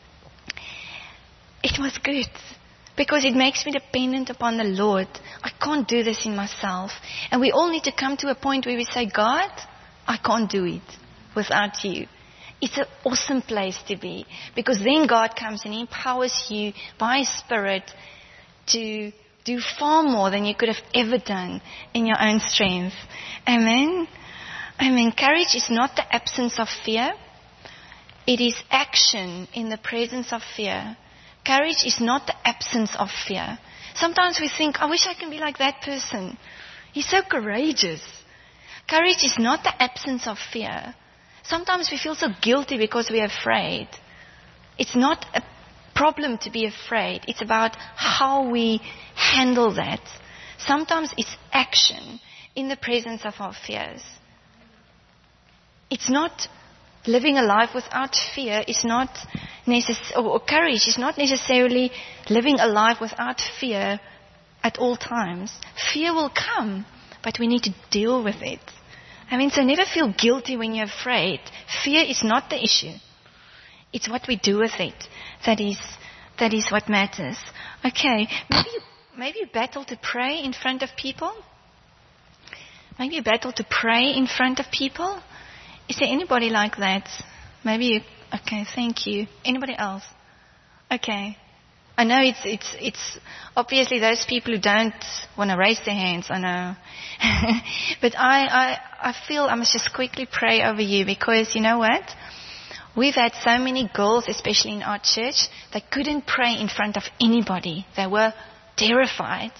Speaker 1: it was good, because it makes me dependent upon the Lord. I can't do this in myself. And we all need to come to a point where we say, God, I can't do it without you. It's an awesome place to be, because then God comes and He empowers you by His Spirit to do far more than you could have ever done in your own strength. Amen? Amen. Courage is not the absence of fear. It is action in the presence of fear. Courage is not the absence of fear. Sometimes we think, I wish I can be like that person. He's so courageous. Courage is not the absence of fear. Sometimes we feel so guilty because we are afraid. It's not a problem to be afraid. It's about how we handle that. Sometimes it's action in the presence of our fears. It's not living a life without fear. It's not necess- or courage is not necessarily living a life without fear at all times. Fear will come, but we need to deal with it. I mean, so never feel guilty when you're afraid. Fear is not the issue. It's what we do with it that is that is what matters. Okay, maybe maybe you battle to pray in front of people. Maybe you battle to pray in front of people. Is there anybody like that? Maybe you. Okay, thank you. Anybody else? Okay. I know it's it's it's obviously those people who don't want to raise their hands. I know, but I, I I feel I must just quickly pray over you, because you know what? We've had so many girls, especially in our church, that couldn't pray in front of anybody. They were terrified.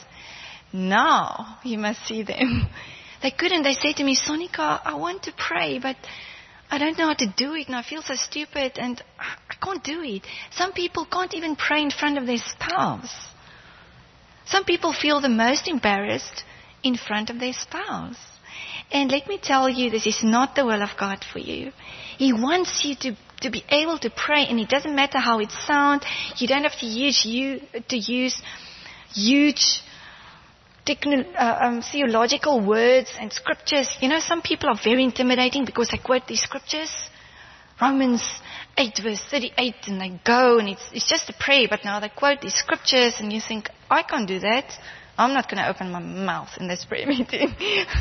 Speaker 1: Now you must see them. They couldn't. They said to me, Sonika, I want to pray, but I don't know how to do it, and I feel so stupid, and I can't do it. Some people can't even pray in front of their spouse. Some people feel the most embarrassed in front of their spouse. And let me tell you, this is not the will of God for you. He wants you to, to be able to pray, and it doesn't matter how it sounds. You don't have to use you to use huge techno, uh, um, theological words and scriptures. You know, some people are very intimidating because they quote these scriptures. Romans eight verse thirty-eight, and they go, and it's, it's just a prayer, but now they quote these scriptures, and you think, I can't do that. I'm not going to open my mouth in this prayer meeting.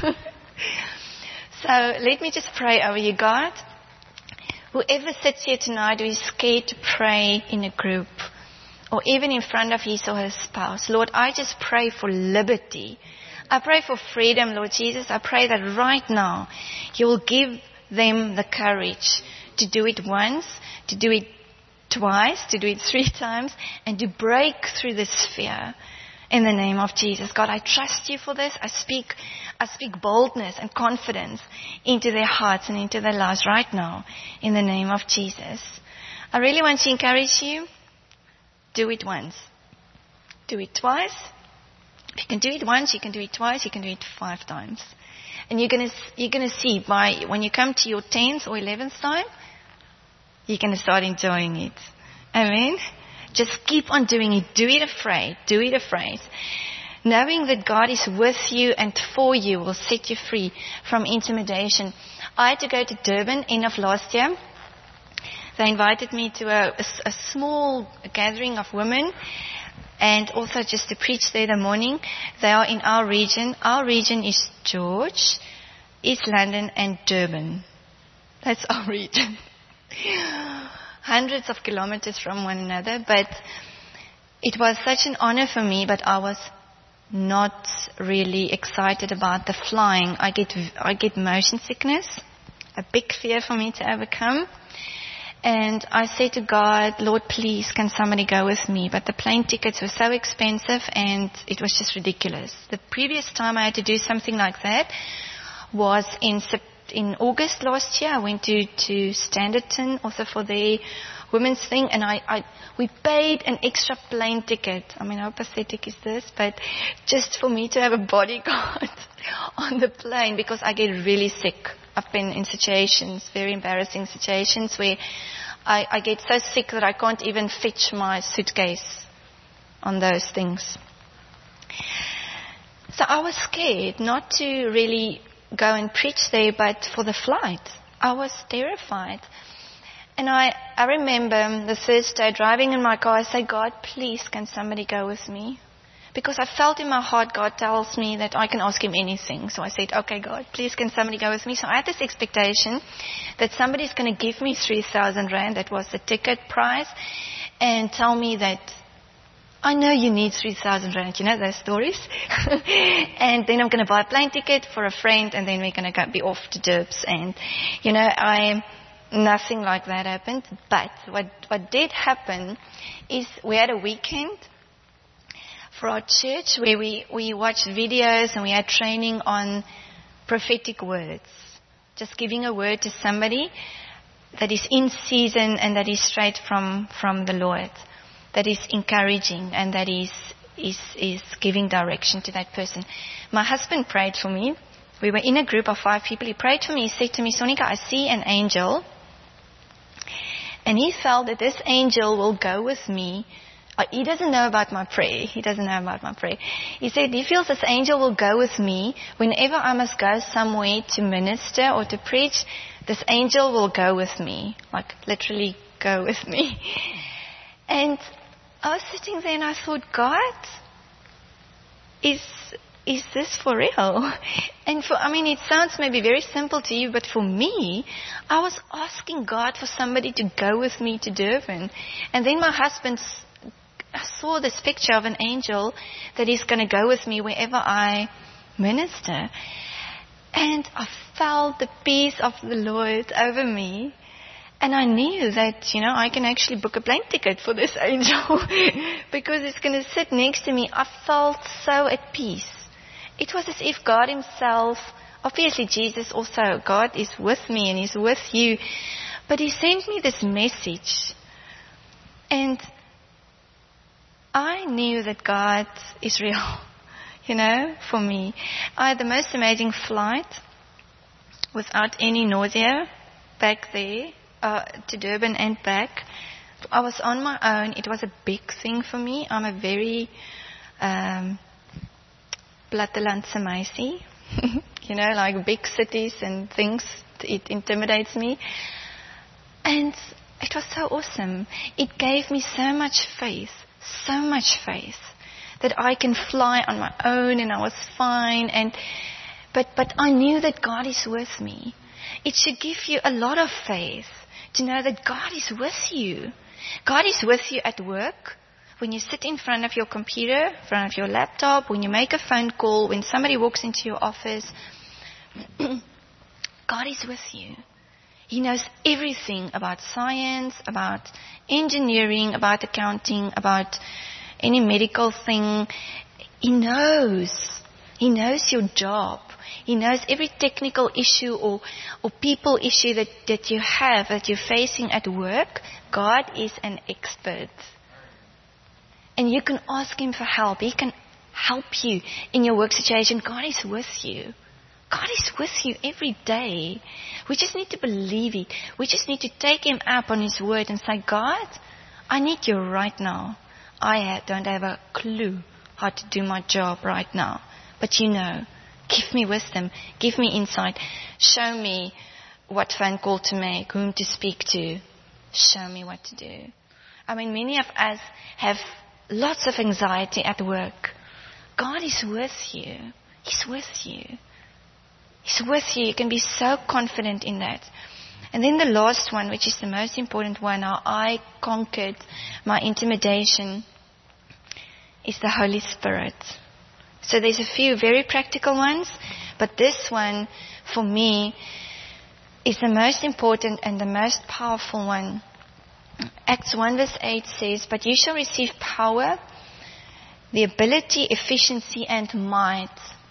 Speaker 1: So let me just pray over you, God. Whoever sits here tonight who is scared to pray in a group, or even in front of his or her spouse, Lord, I just pray for liberty. I pray for freedom, Lord Jesus. I pray that right now you will give them the courage to do it once, to do it twice, to do it three times, and to break through this fear. In the name of Jesus. God, I trust you for this. I speak, I speak boldness and confidence into their hearts and into their lives right now. In the name of Jesus. I really want to encourage you. Do it once. Do it twice. If you can do it once, you can do it twice, you can do it five times. And you're gonna, you're gonna see by, when you come to your tenth or eleventh time, you're gonna start enjoying it. Amen? Just keep on doing it. Do it afraid. Do it afraid. Knowing that God is with you and for you will set you free from intimidation. I had to go to Durban end of last year. They invited me to a, a, a small gathering of women, and also just to preach there the morning. They are in our region. Our region is George, East London, and Durban. That's our region. Hundreds of kilometers from one another, but it was such an honor for me, but I was not really excited about the flying. I get I get motion sickness, a big fear for me to overcome. And I said to God, Lord, please, can somebody go with me? But the plane tickets were so expensive, and it was just ridiculous. The previous time I had to do something like that was in September. In August last year, I went to, to Standerton also for their women's thing, and I, I we paid an extra plane ticket. I mean, how pathetic is this? But just for me to have a bodyguard on the plane, because I get really sick. I've been in situations, very embarrassing situations, where I, I get so sick that I can't even fetch my suitcase on those things. So I was scared not to really go and preach there, but for the flight. I was terrified. And I, I remember the first day driving in my car, I said, God, please, can somebody go with me? Because I felt in my heart, God tells me that I can ask him anything. So I said, okay, God, please can somebody go with me? So I had this expectation that somebody's going to give me three thousand rand, that was the ticket price, and tell me that, I know you need three thousand rand, you know those stories? And then I'm going to buy a plane ticket for a friend, and then we're going to be off to Durbs. And, you know, I, nothing like that happened. But what, what did happen is we had a weekend for our church where we, we watched videos and we had training on prophetic words. Just giving a word to somebody that is in season and that is straight from, from the Lord. That is encouraging and that is, is, is giving direction to that person. My husband prayed for me. We were in a group of five people. He prayed for me. He said to me, Sonika, I see an angel. And he felt that this angel will go with me. Uh, he doesn't know about my prayer. He doesn't know about my prayer. He said he feels this angel will go with me whenever I must go somewhere to minister or to preach. This angel will go with me. Like literally go with me. And I was sitting there and I thought, God, is is this for real? And for, I mean, it sounds maybe very simple to you, but for me, I was asking God for somebody to go with me to Durban. And then my husband I saw this picture of an angel that is going to go with me wherever I minister. And I felt the peace of the Lord over me. And I knew that, you know, I can actually book a plane ticket for this angel because it's going to sit next to me. I felt so at peace. It was as if God himself, obviously Jesus also, God is with me and he's with you. But he sent me this message. And I knew that God is real, you know, for me. I had the most amazing flight without any nausea back there. Uh, to Durban and back. I was on my own. It was a big thing for me. I'm a very um, plattelandse meisie. You know, like big cities and things. It intimidates me. And it was so awesome. It gave me so much faith, so much faith that I can fly on my own and I was fine. And but but I knew that God is with me. It should give you a lot of faith to know that God is with you. God is with you at work, when you sit in front of your computer, in front of your laptop, when you make a phone call, when somebody walks into your office. God is with you. He knows everything about science, about engineering, about accounting, about any medical thing. He knows. He knows your job. He knows every technical issue or, or people issue that, that you have, that you're facing at work. God is an expert. And you can ask him for help. He can help you in your work situation. God is with you. God is with you every day. We just need to believe it. We just need to take him up on his word and say, God, I need you right now. I don't have a clue how to do my job right now. But you know. Give me wisdom. Give me insight. Show me what phone call to make, whom to speak to. Show me what to do. I mean, many of us have lots of anxiety at work. God is with you. He's with you. He's with you. You can be so confident in that. And then the last one, which is the most important one, how I conquered my intimidation, is the Holy Spirit. So there's a few very practical ones, but this one, for me, is the most important and the most powerful one. Acts one verse eight says, but you shall receive power, the ability, efficiency, and might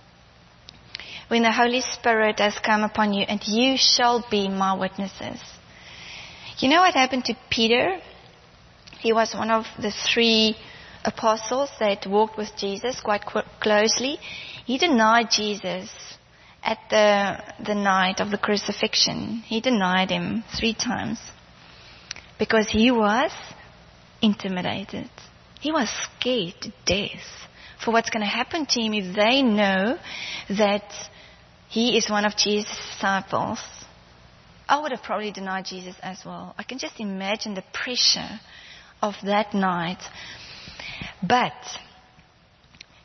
Speaker 1: when the Holy Spirit has come upon you, and you shall be my witnesses. You know what happened to Peter? He was one of the three apostles that walked with Jesus quite qu- closely. He denied Jesus at the the night of the crucifixion. He denied him three times because he was intimidated. He was scared to death for what's going to happen to him if they know that he is one of Jesus' disciples. I would have probably denied Jesus as well. I can just imagine the pressure of that night. But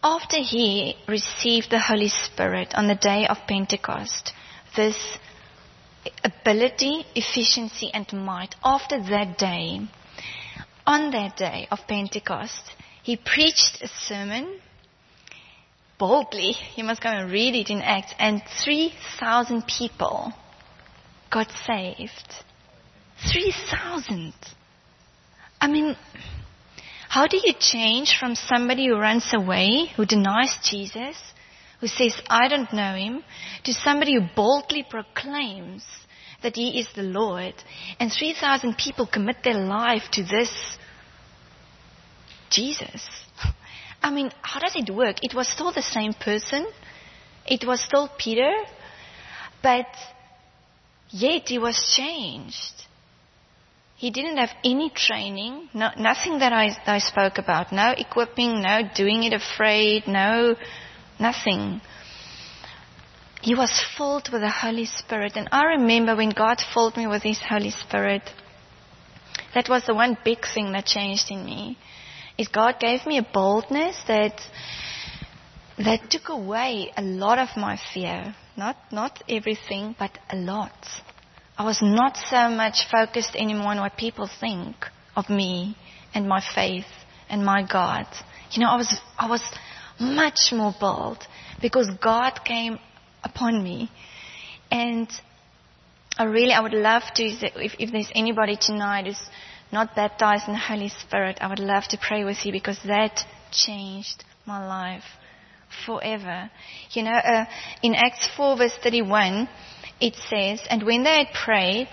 Speaker 1: after he received the Holy Spirit on the day of Pentecost, this ability, efficiency, and might, after that day, on that day of Pentecost, he preached a sermon boldly. You must go and read it in Acts. And three thousand people got saved. three thousand. I mean, how do you change from somebody who runs away, who denies Jesus, who says, I don't know him, to somebody who boldly proclaims that he is the Lord, and three thousand people commit their life to this Jesus? I mean, how does it work? It was still the same person. It was still Peter. But yet he was changed. He didn't have any training, no, nothing that I, that I spoke about. No equipping, no doing it afraid, no, nothing. He was filled with the Holy Spirit. And I remember when God filled me with His Holy Spirit, that was the one big thing that changed in me. Is God gave me a boldness that that took away a lot of my fear. Not not everything, but a lot. I was not so much focused anymore on what people think of me and my faith and my God. You know, I was I was much more bold because God came upon me. And I really, I would love to, if, if there's anybody tonight who's not baptized in the Holy Spirit, I would love to pray with you because that changed my life forever. You know, uh, in Acts four verse thirty-one, it says, and when they had prayed,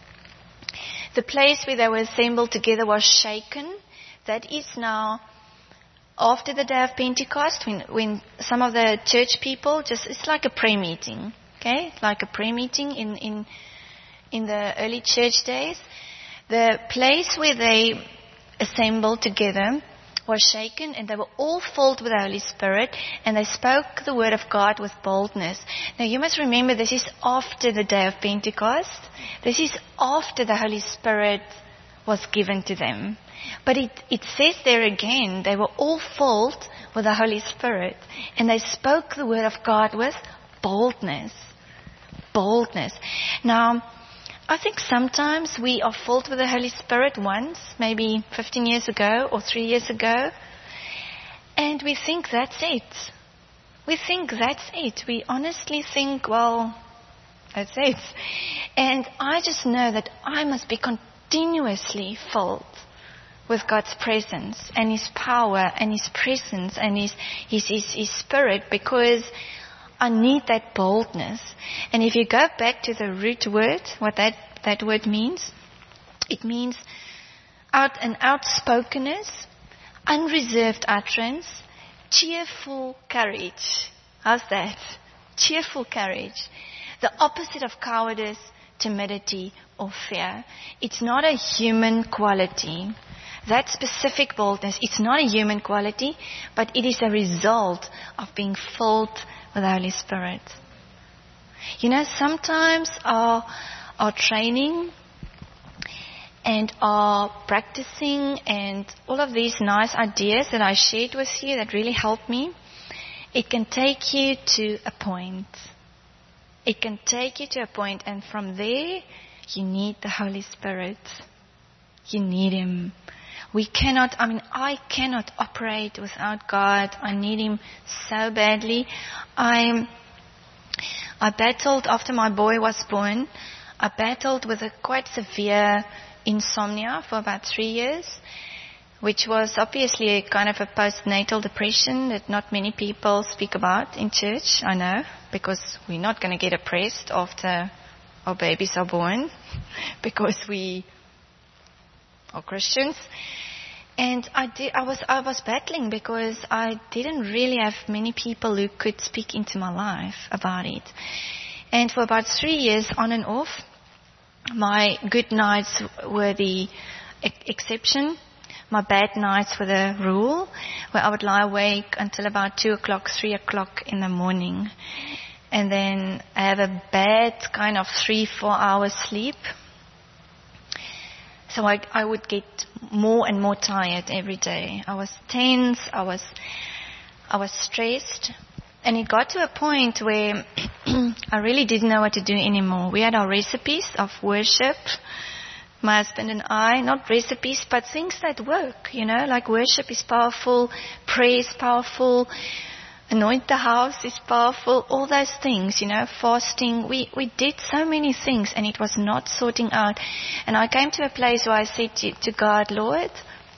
Speaker 1: the place where they were assembled together was shaken. That is now after the day of Pentecost, when, when some of the church people just, it's like a prayer meeting, okay? Like a prayer meeting in, in, in the early church days. The place where they assembled together was shaken, and they were all filled with the Holy Spirit, and they spoke the word of God with boldness. Now you must remember, this is after the day of Pentecost. This is after the Holy Spirit was given to them. But it, it says there again, they were all filled with the Holy Spirit, and they spoke the word of God with boldness. Boldness. Now, I think sometimes we are filled with the Holy Spirit once, maybe fifteen years ago or three years ago, and we think that's it. We think that's it. We honestly think, well, that's it. And I just know that I must be continuously filled with God's presence and His power and His presence and His, His, His, His Spirit, because I need that boldness. And if you go back to the root word, what that, that word means, it means out an outspokenness, unreserved utterance, cheerful courage. How's that? Cheerful courage. The opposite of cowardice, timidity, or fear. It's not a human quality. That specific boldness, it's not a human quality, but it is a result of being filled with the Holy Spirit. You know, sometimes our, our training and our practicing and all of these nice ideas that I shared with you that really helped me, it can take you to a point. It can take you to a point, and from there, you need the Holy Spirit. You need Him. We cannot, I mean, I cannot operate without God. I need Him so badly. I, I battled, after my boy was born, I battled with a quite severe insomnia for about three years, which was obviously a kind of a postnatal depression that not many people speak about in church, I know, because we're not going to get oppressed after our babies are born, because we are Christians. And I did, I was, I was battling because I didn't really have many people who could speak into my life about it. And for about three years, on and off, my good nights were the ex- exception. My bad nights were the rule, where I would lie awake until about two o'clock, three o'clock in the morning. And then I have a bad kind of three, four hours sleep. So I, I would get more and more tired every day. I was tense. I was, I was stressed. And it got to a point where I really didn't know what to do anymore. We had our recipes of worship, my husband and I, not recipes, but things that work, you know, like worship is powerful, prayer is powerful, anoint the house is powerful, all those things, you know, fasting. We, we did so many things and it was not sorting out. And I came to a place where I said to, to God, Lord,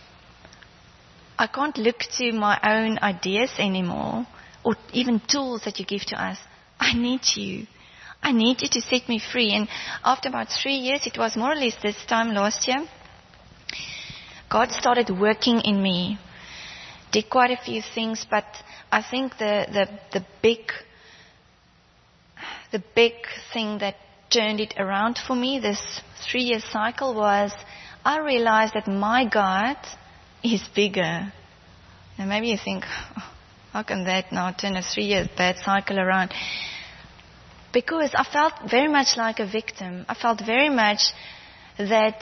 Speaker 1: I can't look to my own ideas anymore, or even tools that you give to us. I need you. I need you to set me free. And after about three years, it was more or less this time last year, God started working in me. Did quite a few things, but I think the, the, the big, the big thing that turned it around for me, this three-year cycle, was I realized that my God is bigger. And maybe you think, oh, how can that now turn a three-year bad cycle around? Because I felt very much like a victim. I felt very much that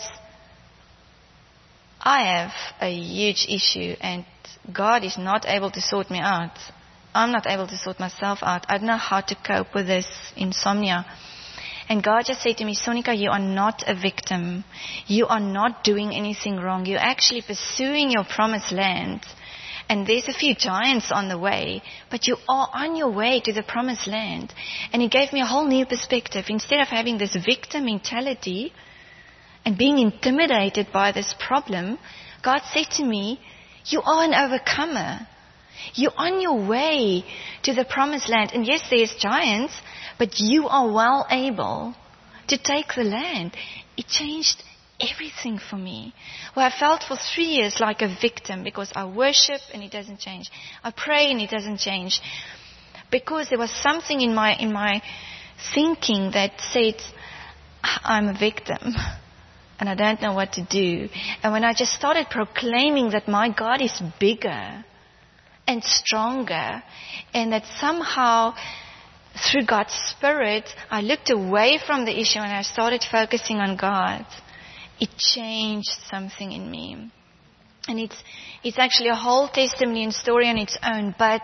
Speaker 1: I have a huge issue and God is not able to sort me out. I'm not able to sort myself out. I don't know how to cope with this insomnia. And God just said to me, Sonika, you are not a victim. You are not doing anything wrong. You're actually pursuing your promised land. And there's a few giants on the way, but you are on your way to the promised land. And He gave me a whole new perspective. Instead of having this victim mentality and being intimidated by this problem, God said to me, you are an overcomer. You're on your way to the promised land. And yes, there's giants, but you are well able to take the land. It changed everything for me. Where I felt for three years like a victim because I worship and it doesn't change. I pray and it doesn't change. Because there was something in my in my thinking that said, I'm a victim and I don't know what to do. And when I just started proclaiming that my God is bigger and stronger, and that somehow through God's Spirit I looked away from the issue and I started focusing on God, it changed something in me. And it's it's actually a whole testimony and story on its own. But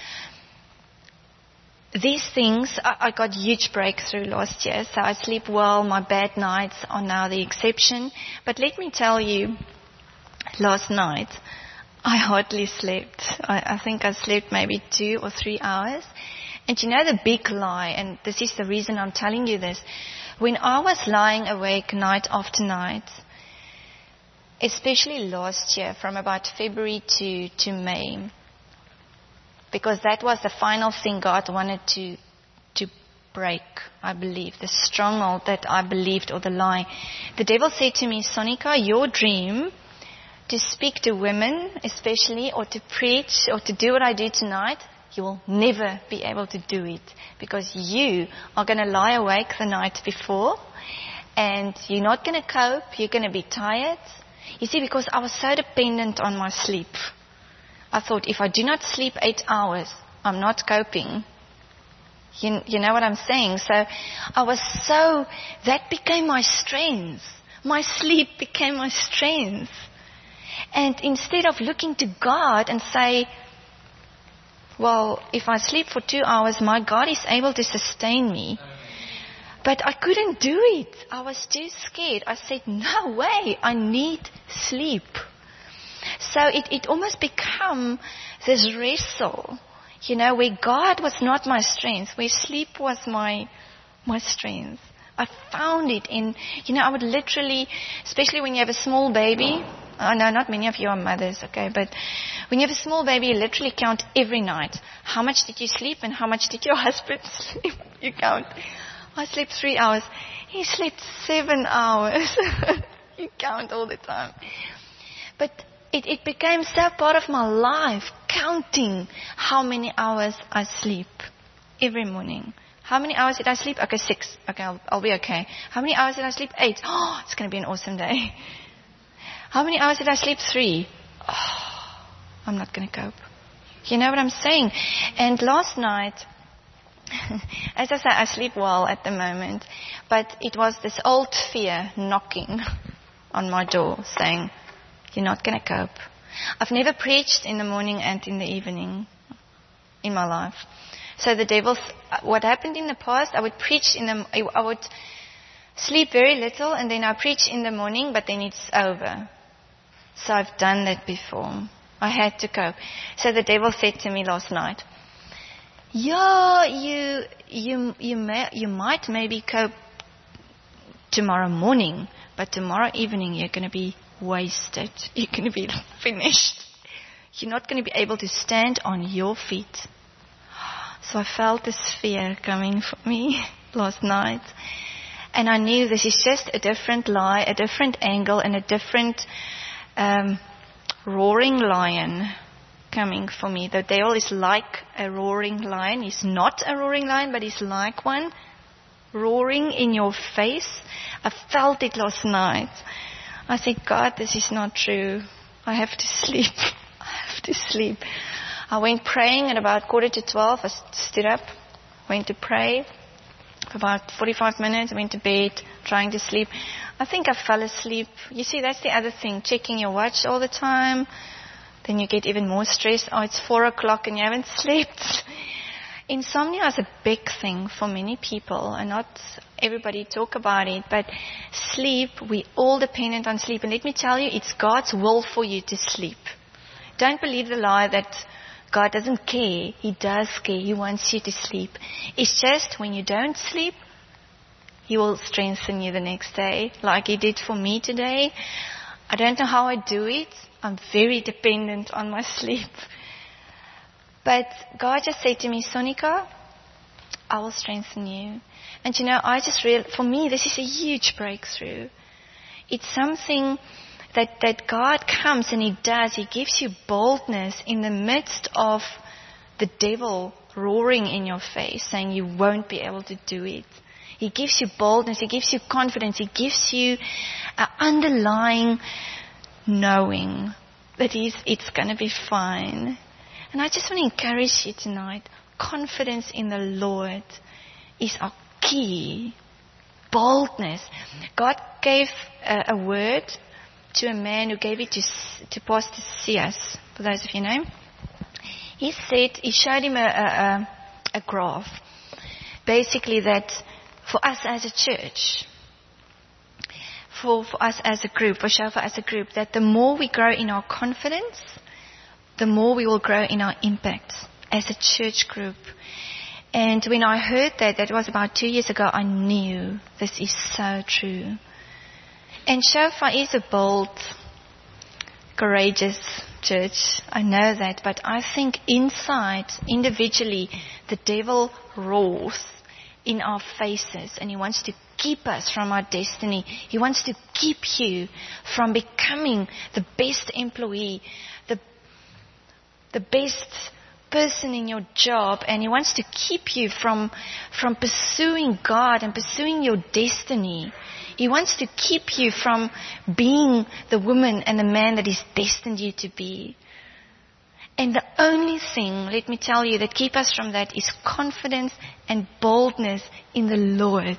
Speaker 1: these things, I, I got huge breakthrough last year. So I sleep well. My bad nights are now the exception. But let me tell you, last night, I hardly slept. I, I think I slept maybe two or three hours. And you know the big lie, and this is the reason I'm telling you this. When I was lying awake night after night, especially last year, from about February to, to May, because that was the final thing God wanted to, to break, I believe, the stronghold that I believed, or the lie. The devil said to me, Sonika, your dream to speak to women, especially, or to preach, or to do what I do tonight, you will never be able to do it because you are going to lie awake the night before and you're not going to cope. You're going to be tired. You see, because I was so dependent on my sleep. I thought if I do not sleep eight hours, I'm not coping. You, you know what I'm saying? So I was so, that became my strength. My sleep became my strength. And instead of looking to God and say, well, if I sleep for two hours, my God is able to sustain me. But I couldn't do it. I was too scared. I said, no way, I need sleep. So it, it almost became this wrestle, you know, where God was not my strength, where sleep was my my strength. I found it in, you know, I would literally, especially when you have a small baby, I know not many of you are mothers, okay, but when you have a small baby, you literally count every night. How much did you sleep and how much did your husband sleep? You count. I slept three hours. He slept seven hours. You count all the time. But it, it became so part of my life, counting how many hours I sleep every morning. How many hours did I sleep? Okay, six. Okay, I'll, I'll be okay. How many hours did I sleep? Eight. Oh, it's going to be an awesome day. How many hours did I sleep? Three. Oh, I'm not going to cope. You know what I'm saying? And last night, as I say, I sleep well at the moment, but it was this old fear knocking on my door saying, you're not going to cope. I've never preached in the morning and in the evening. in my life. So the devil, what happened in the past, I would preach in the, I would sleep very little and then I preach in the morning, but then it's over. So I've done that before. I had to cope. So the devil said to me last night, yeah, you, you, you may, you might maybe cope tomorrow morning, but tomorrow evening you're going to be wasted. You're going to be finished. You're not going to be able to stand on your feet. So I felt this fear coming for me last night. And I knew this is just a different lie, a different angle, and a different um, roaring lion coming for me. The devil is like a roaring lion. He's not a roaring lion, but he's like one roaring in your face. I felt it last night. I said, God, this is not true. I have to sleep. I have to sleep. I went praying at about quarter to twelve. I stood up, went to pray for about forty-five minutes, went to bed, trying to sleep. I think I fell asleep. You see, that's the other thing, checking your watch all the time. Then you get even more stressed. Oh, it's four o'clock and you haven't slept. Insomnia is a big thing for many people, and not everybody talk about it, but sleep, we all dependent on sleep. And let me tell you, it's God's will for you to sleep. Don't believe the lie that God doesn't care. He does care. He wants you to sleep. It's just when you don't sleep, He will strengthen you the next day, like He did for me today. I don't know how I do it. I'm very dependent on my sleep. But God just said to me, Sonika, I will strengthen you. And you know, I just realized, for me, this is a huge breakthrough. It's something that, that God comes and He does. He gives you boldness in the midst of the devil roaring in your face, saying you won't be able to do it. He gives you boldness. He gives you confidence. He gives you an underlying knowing that he's, it's going to be fine. And I just want to encourage you tonight. Confidence in the Lord is our key. Boldness. God gave a, a word to a man who gave it to, to Pastor Sias, for those of you know. He said, he showed him a, a, a graph. Basically that for us as a church, for, for us as a group, for Shofar as a group, that the more we grow in our confidence, the more we will grow in our impact as a church group. And when I heard that, that was about two years ago, I knew this is so true. And Shofar is a bold, courageous church. I know that. But I think inside, individually, the devil roars in our faces, and he wants to keep us from our destiny. He wants to keep you from becoming the best employee, the the best person in your job, and he wants to keep you from from pursuing God and pursuing your destiny. He wants to keep you from being the woman and the man that He's destined you to be. And the only thing, let me tell you, that keep us from that is confidence and boldness in the Lord.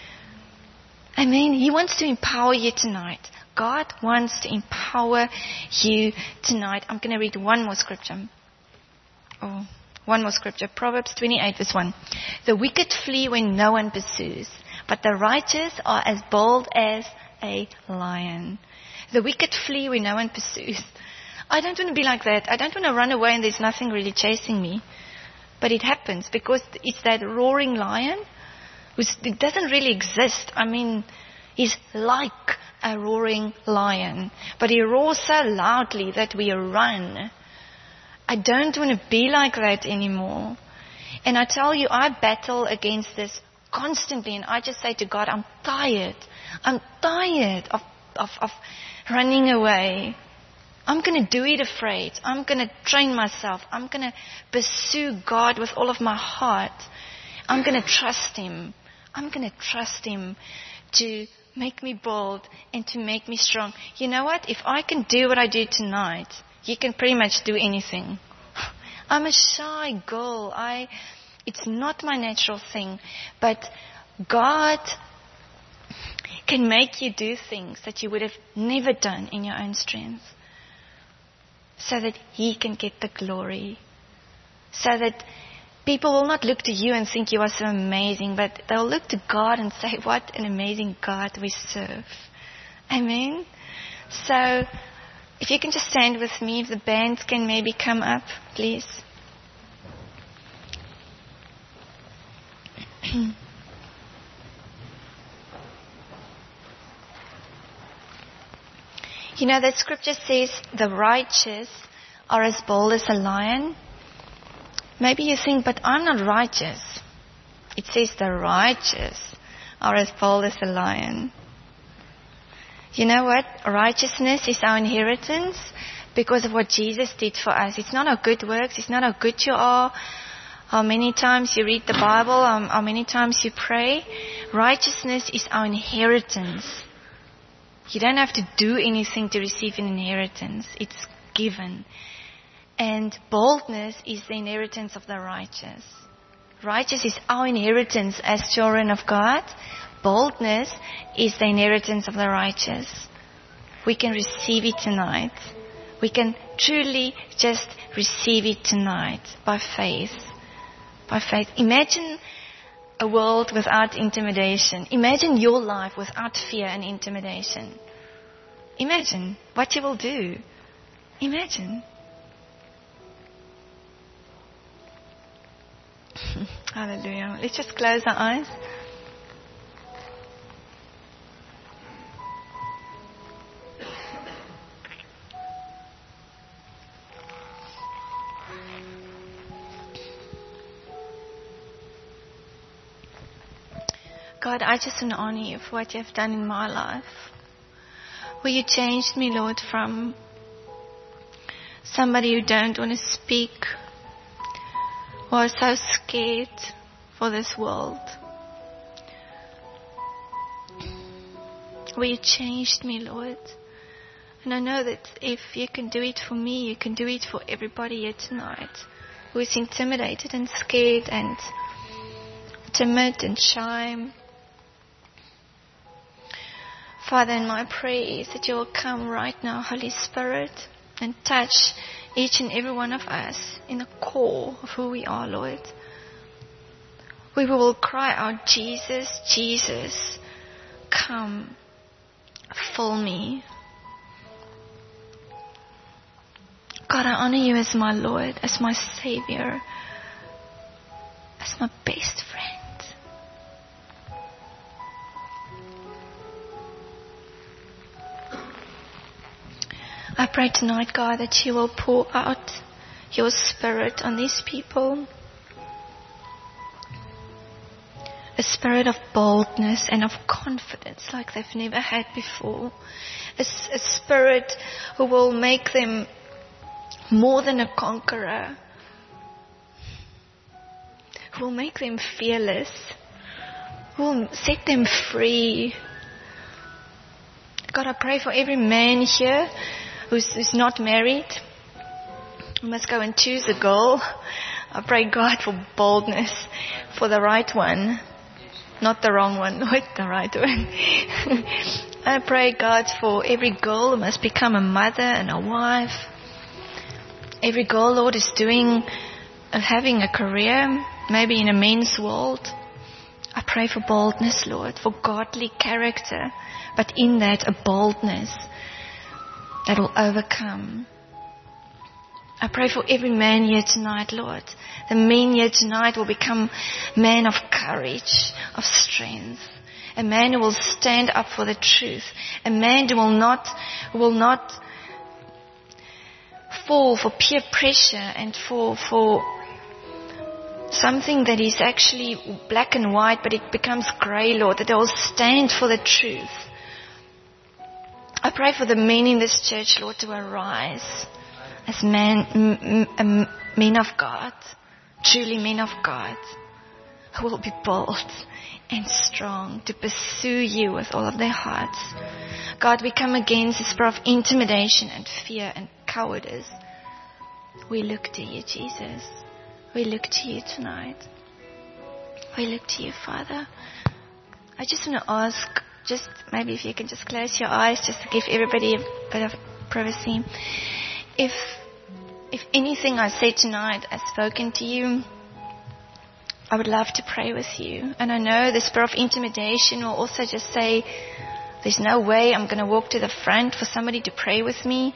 Speaker 1: Amen. He wants to empower you tonight. God wants to empower you tonight. I'm going to read one more scripture. Oh, one more scripture. Proverbs twenty-eight verse one. The wicked flee when no one pursues, but the righteous are as bold as a lion. The wicked flee when no one pursues. I don't want to be like that. I don't want to run away and there's nothing really chasing me. But it happens because it's that roaring lion who doesn't really exist. I mean, he's like a roaring lion, but he roars so loudly that we run. I don't want to be like that anymore. And I tell you, I battle against this constantly, and I just say to God, I'm tired. I'm tired of, of, of running away. I'm going to do it afraid. I'm going to train myself. I'm going to pursue God with all of my heart. I'm going to trust Him. I'm going to trust Him to make me bold and to make me strong. You know what? If I can do what I do tonight, you can pretty much do anything. I'm a shy girl. I, it's not my natural thing. But God can make you do things that you would have never done in your own strength, so that He can get the glory. so that people will not look to you and think you are so amazing, but they'll look to God and say, what an amazing God we serve. Amen. So, if you can just stand with me, if the bands can maybe come up, please. You know that scripture says the righteous are as bold as a lion. Maybe you think, but I'm not righteous. It says the righteous are as bold as a lion. You know what? Righteousness is our inheritance because of what Jesus did for us. It's not our good works. It's not how good you are, how many times you read the Bible, how, how many times you pray. Righteousness is our inheritance. You don't have to do anything to receive an inheritance. It's given. And boldness is the inheritance of the righteous. Righteous is our inheritance as children of God. Boldness is the inheritance of the righteous. We can receive it tonight. We can truly just receive it tonight by faith. By faith. Imagine a world without intimidation. Imagine your life without fear and intimidation. Imagine what you will do. Imagine. Hallelujah. Let's just close our eyes. God, I just want to honor you for what you have done in my life. Where you changed me, Lord, from somebody who don't want to speak, or so scared for this world. Where you changed me, Lord. And I know that if you can do it for me, you can do it for everybody here tonight who is intimidated and scared and timid and shy. Father, and my prayer is that you will come right now, Holy Spirit, and touch each and every one of us in the core of who we are, Lord. We will cry out, Jesus, Jesus, come, fill me. God, I honor you as my Lord, as my Savior, as my best friend. I pray tonight, God, that you will pour out your Spirit on these people. A spirit of boldness and of confidence like they've never had before. A, a spirit who will make them more than a conqueror. Who will make them fearless. Who will set them free. God, I pray for every man here Who's, who's not married, who must go and choose a girl. I pray, God, for boldness, for the right one, not the wrong one, Lord, the right one. I pray, God, for every girl who must become a mother and a wife. Every girl, Lord, is doing, uh, having a career, maybe in a men's world. I pray for boldness, Lord, for godly character, but in that a boldness that will overcome. I pray for every man here tonight, Lord. The men here tonight will become men of courage, of strength. A man who will stand up for the truth. A man who will not, who will not fall for peer pressure and for, for something that is actually black and white, but it becomes grey, Lord. That they will stand for the truth. I pray for the men in this church, Lord, to arise as men, m- m- men of God, truly men of God, who will be bold and strong to pursue you with all of their hearts. God, we come against the spirit of intimidation and fear and cowardice. We look to you, Jesus. We look to you tonight. We look to you, Father. I just want to ask, just maybe if you can just close your eyes, just to give everybody a bit of privacy. If if anything I said tonight has spoken to you, I would love to pray with you. And I know the spirit of intimidation will also just say, there's no way I'm going to walk to the front for somebody to pray with me.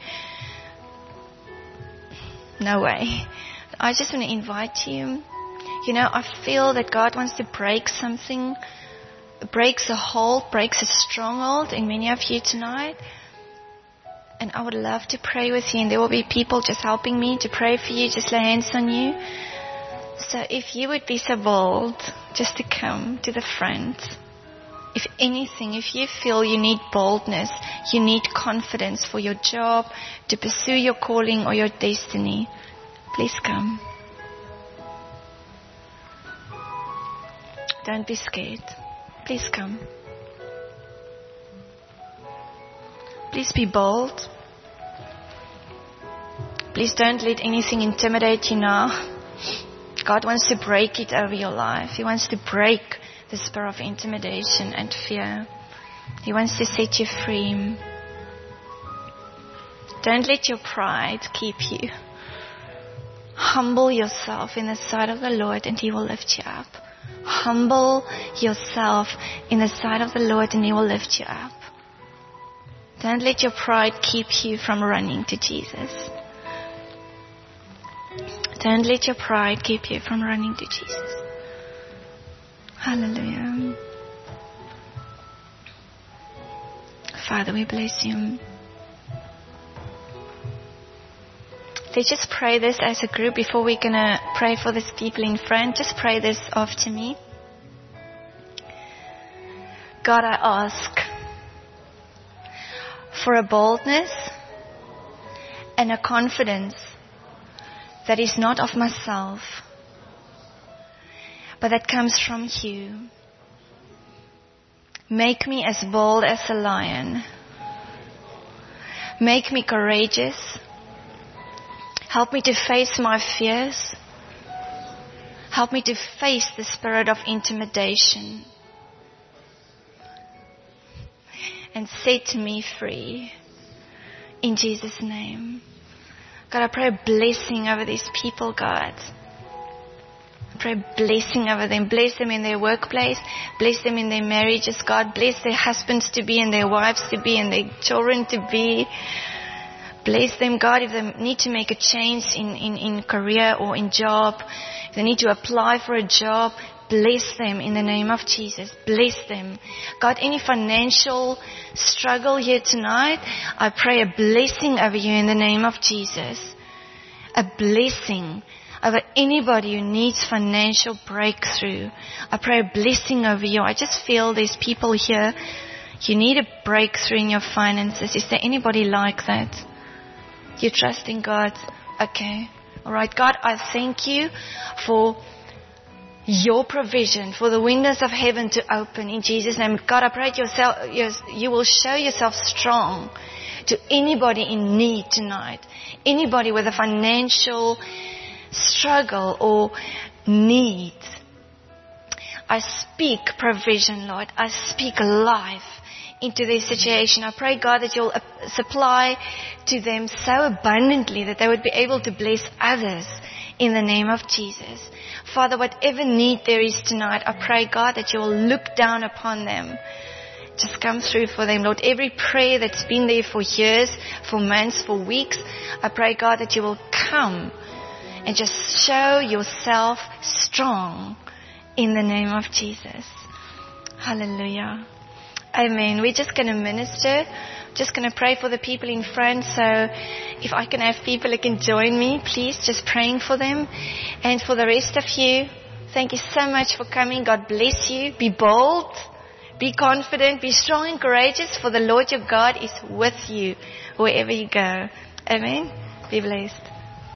Speaker 1: No way. I just want to invite you. You know, I feel that God wants to break something, breaks a hold, breaks a stronghold in many of you tonight. And I would love to pray with you. And there will be people just helping me to pray for you, just lay hands on you. So if you would be so bold just to come to the front. If anything, if you feel you need boldness, you need confidence for your job, to pursue your calling or your destiny, please come. Don't be scared. Please come. Please be bold. Please don't let anything intimidate you now. God wants to break it over your life. He wants to break the spirit of intimidation and fear. He wants to set you free. Don't let your pride keep you. Humble yourself in the sight of the Lord and He will lift you up. Humble yourself in the sight of the Lord and He will lift you up. Don't let your pride keep you from running to Jesus. Don't let your pride keep you from running to Jesus. Hallelujah. Father, we bless you. Let's just pray this as a group before we're going to pray for these people in front. Just pray this after me. God, I ask for a boldness and a confidence that is not of myself, but that comes from you. Make me as bold as a lion. Make me courageous. Help me to face my fears. Help me to face the spirit of intimidation. And set me free. In Jesus' name. God, I pray a blessing over these people, God. I pray a blessing over them. Bless them in their workplace. Bless them in their marriages, God. Bless their husbands to be and their wives to be and their children to be. Bless them, God, if they need to make a change in, in, in career or in job. If they need to apply for a job, bless them in the name of Jesus. Bless them. God, any financial struggle here tonight, I pray a blessing over you in the name of Jesus. A blessing over anybody who needs financial breakthrough. I pray a blessing over you. I just feel there's people here, you need a breakthrough in your finances. Is there anybody like that? You trust in God? Okay. All right. God, I thank you for your provision, for the windows of heaven to open in Jesus' name. God, I pray yourself, you will show yourself strong to anybody in need tonight. Anybody with a financial struggle or need. I speak provision, Lord. I speak life into their situation. I pray, God, that you'll supply to them so abundantly that they would be able to bless others in the name of Jesus. Father, whatever need there is tonight, I pray, God, that you will look down upon them. Just come through for them, Lord. Every prayer that's been there for years, for months, for weeks, I pray, God, that you will come and just show yourself strong in the name of Jesus. Hallelujah. Amen. We're just going to minister. Just going to pray for the people in front. So if I can have people who can join me, please, just praying for them. And for the rest of you, thank you so much for coming. God bless you. Be bold. Be confident. Be strong and courageous. For the Lord your God is with you wherever you go. Amen. Be blessed.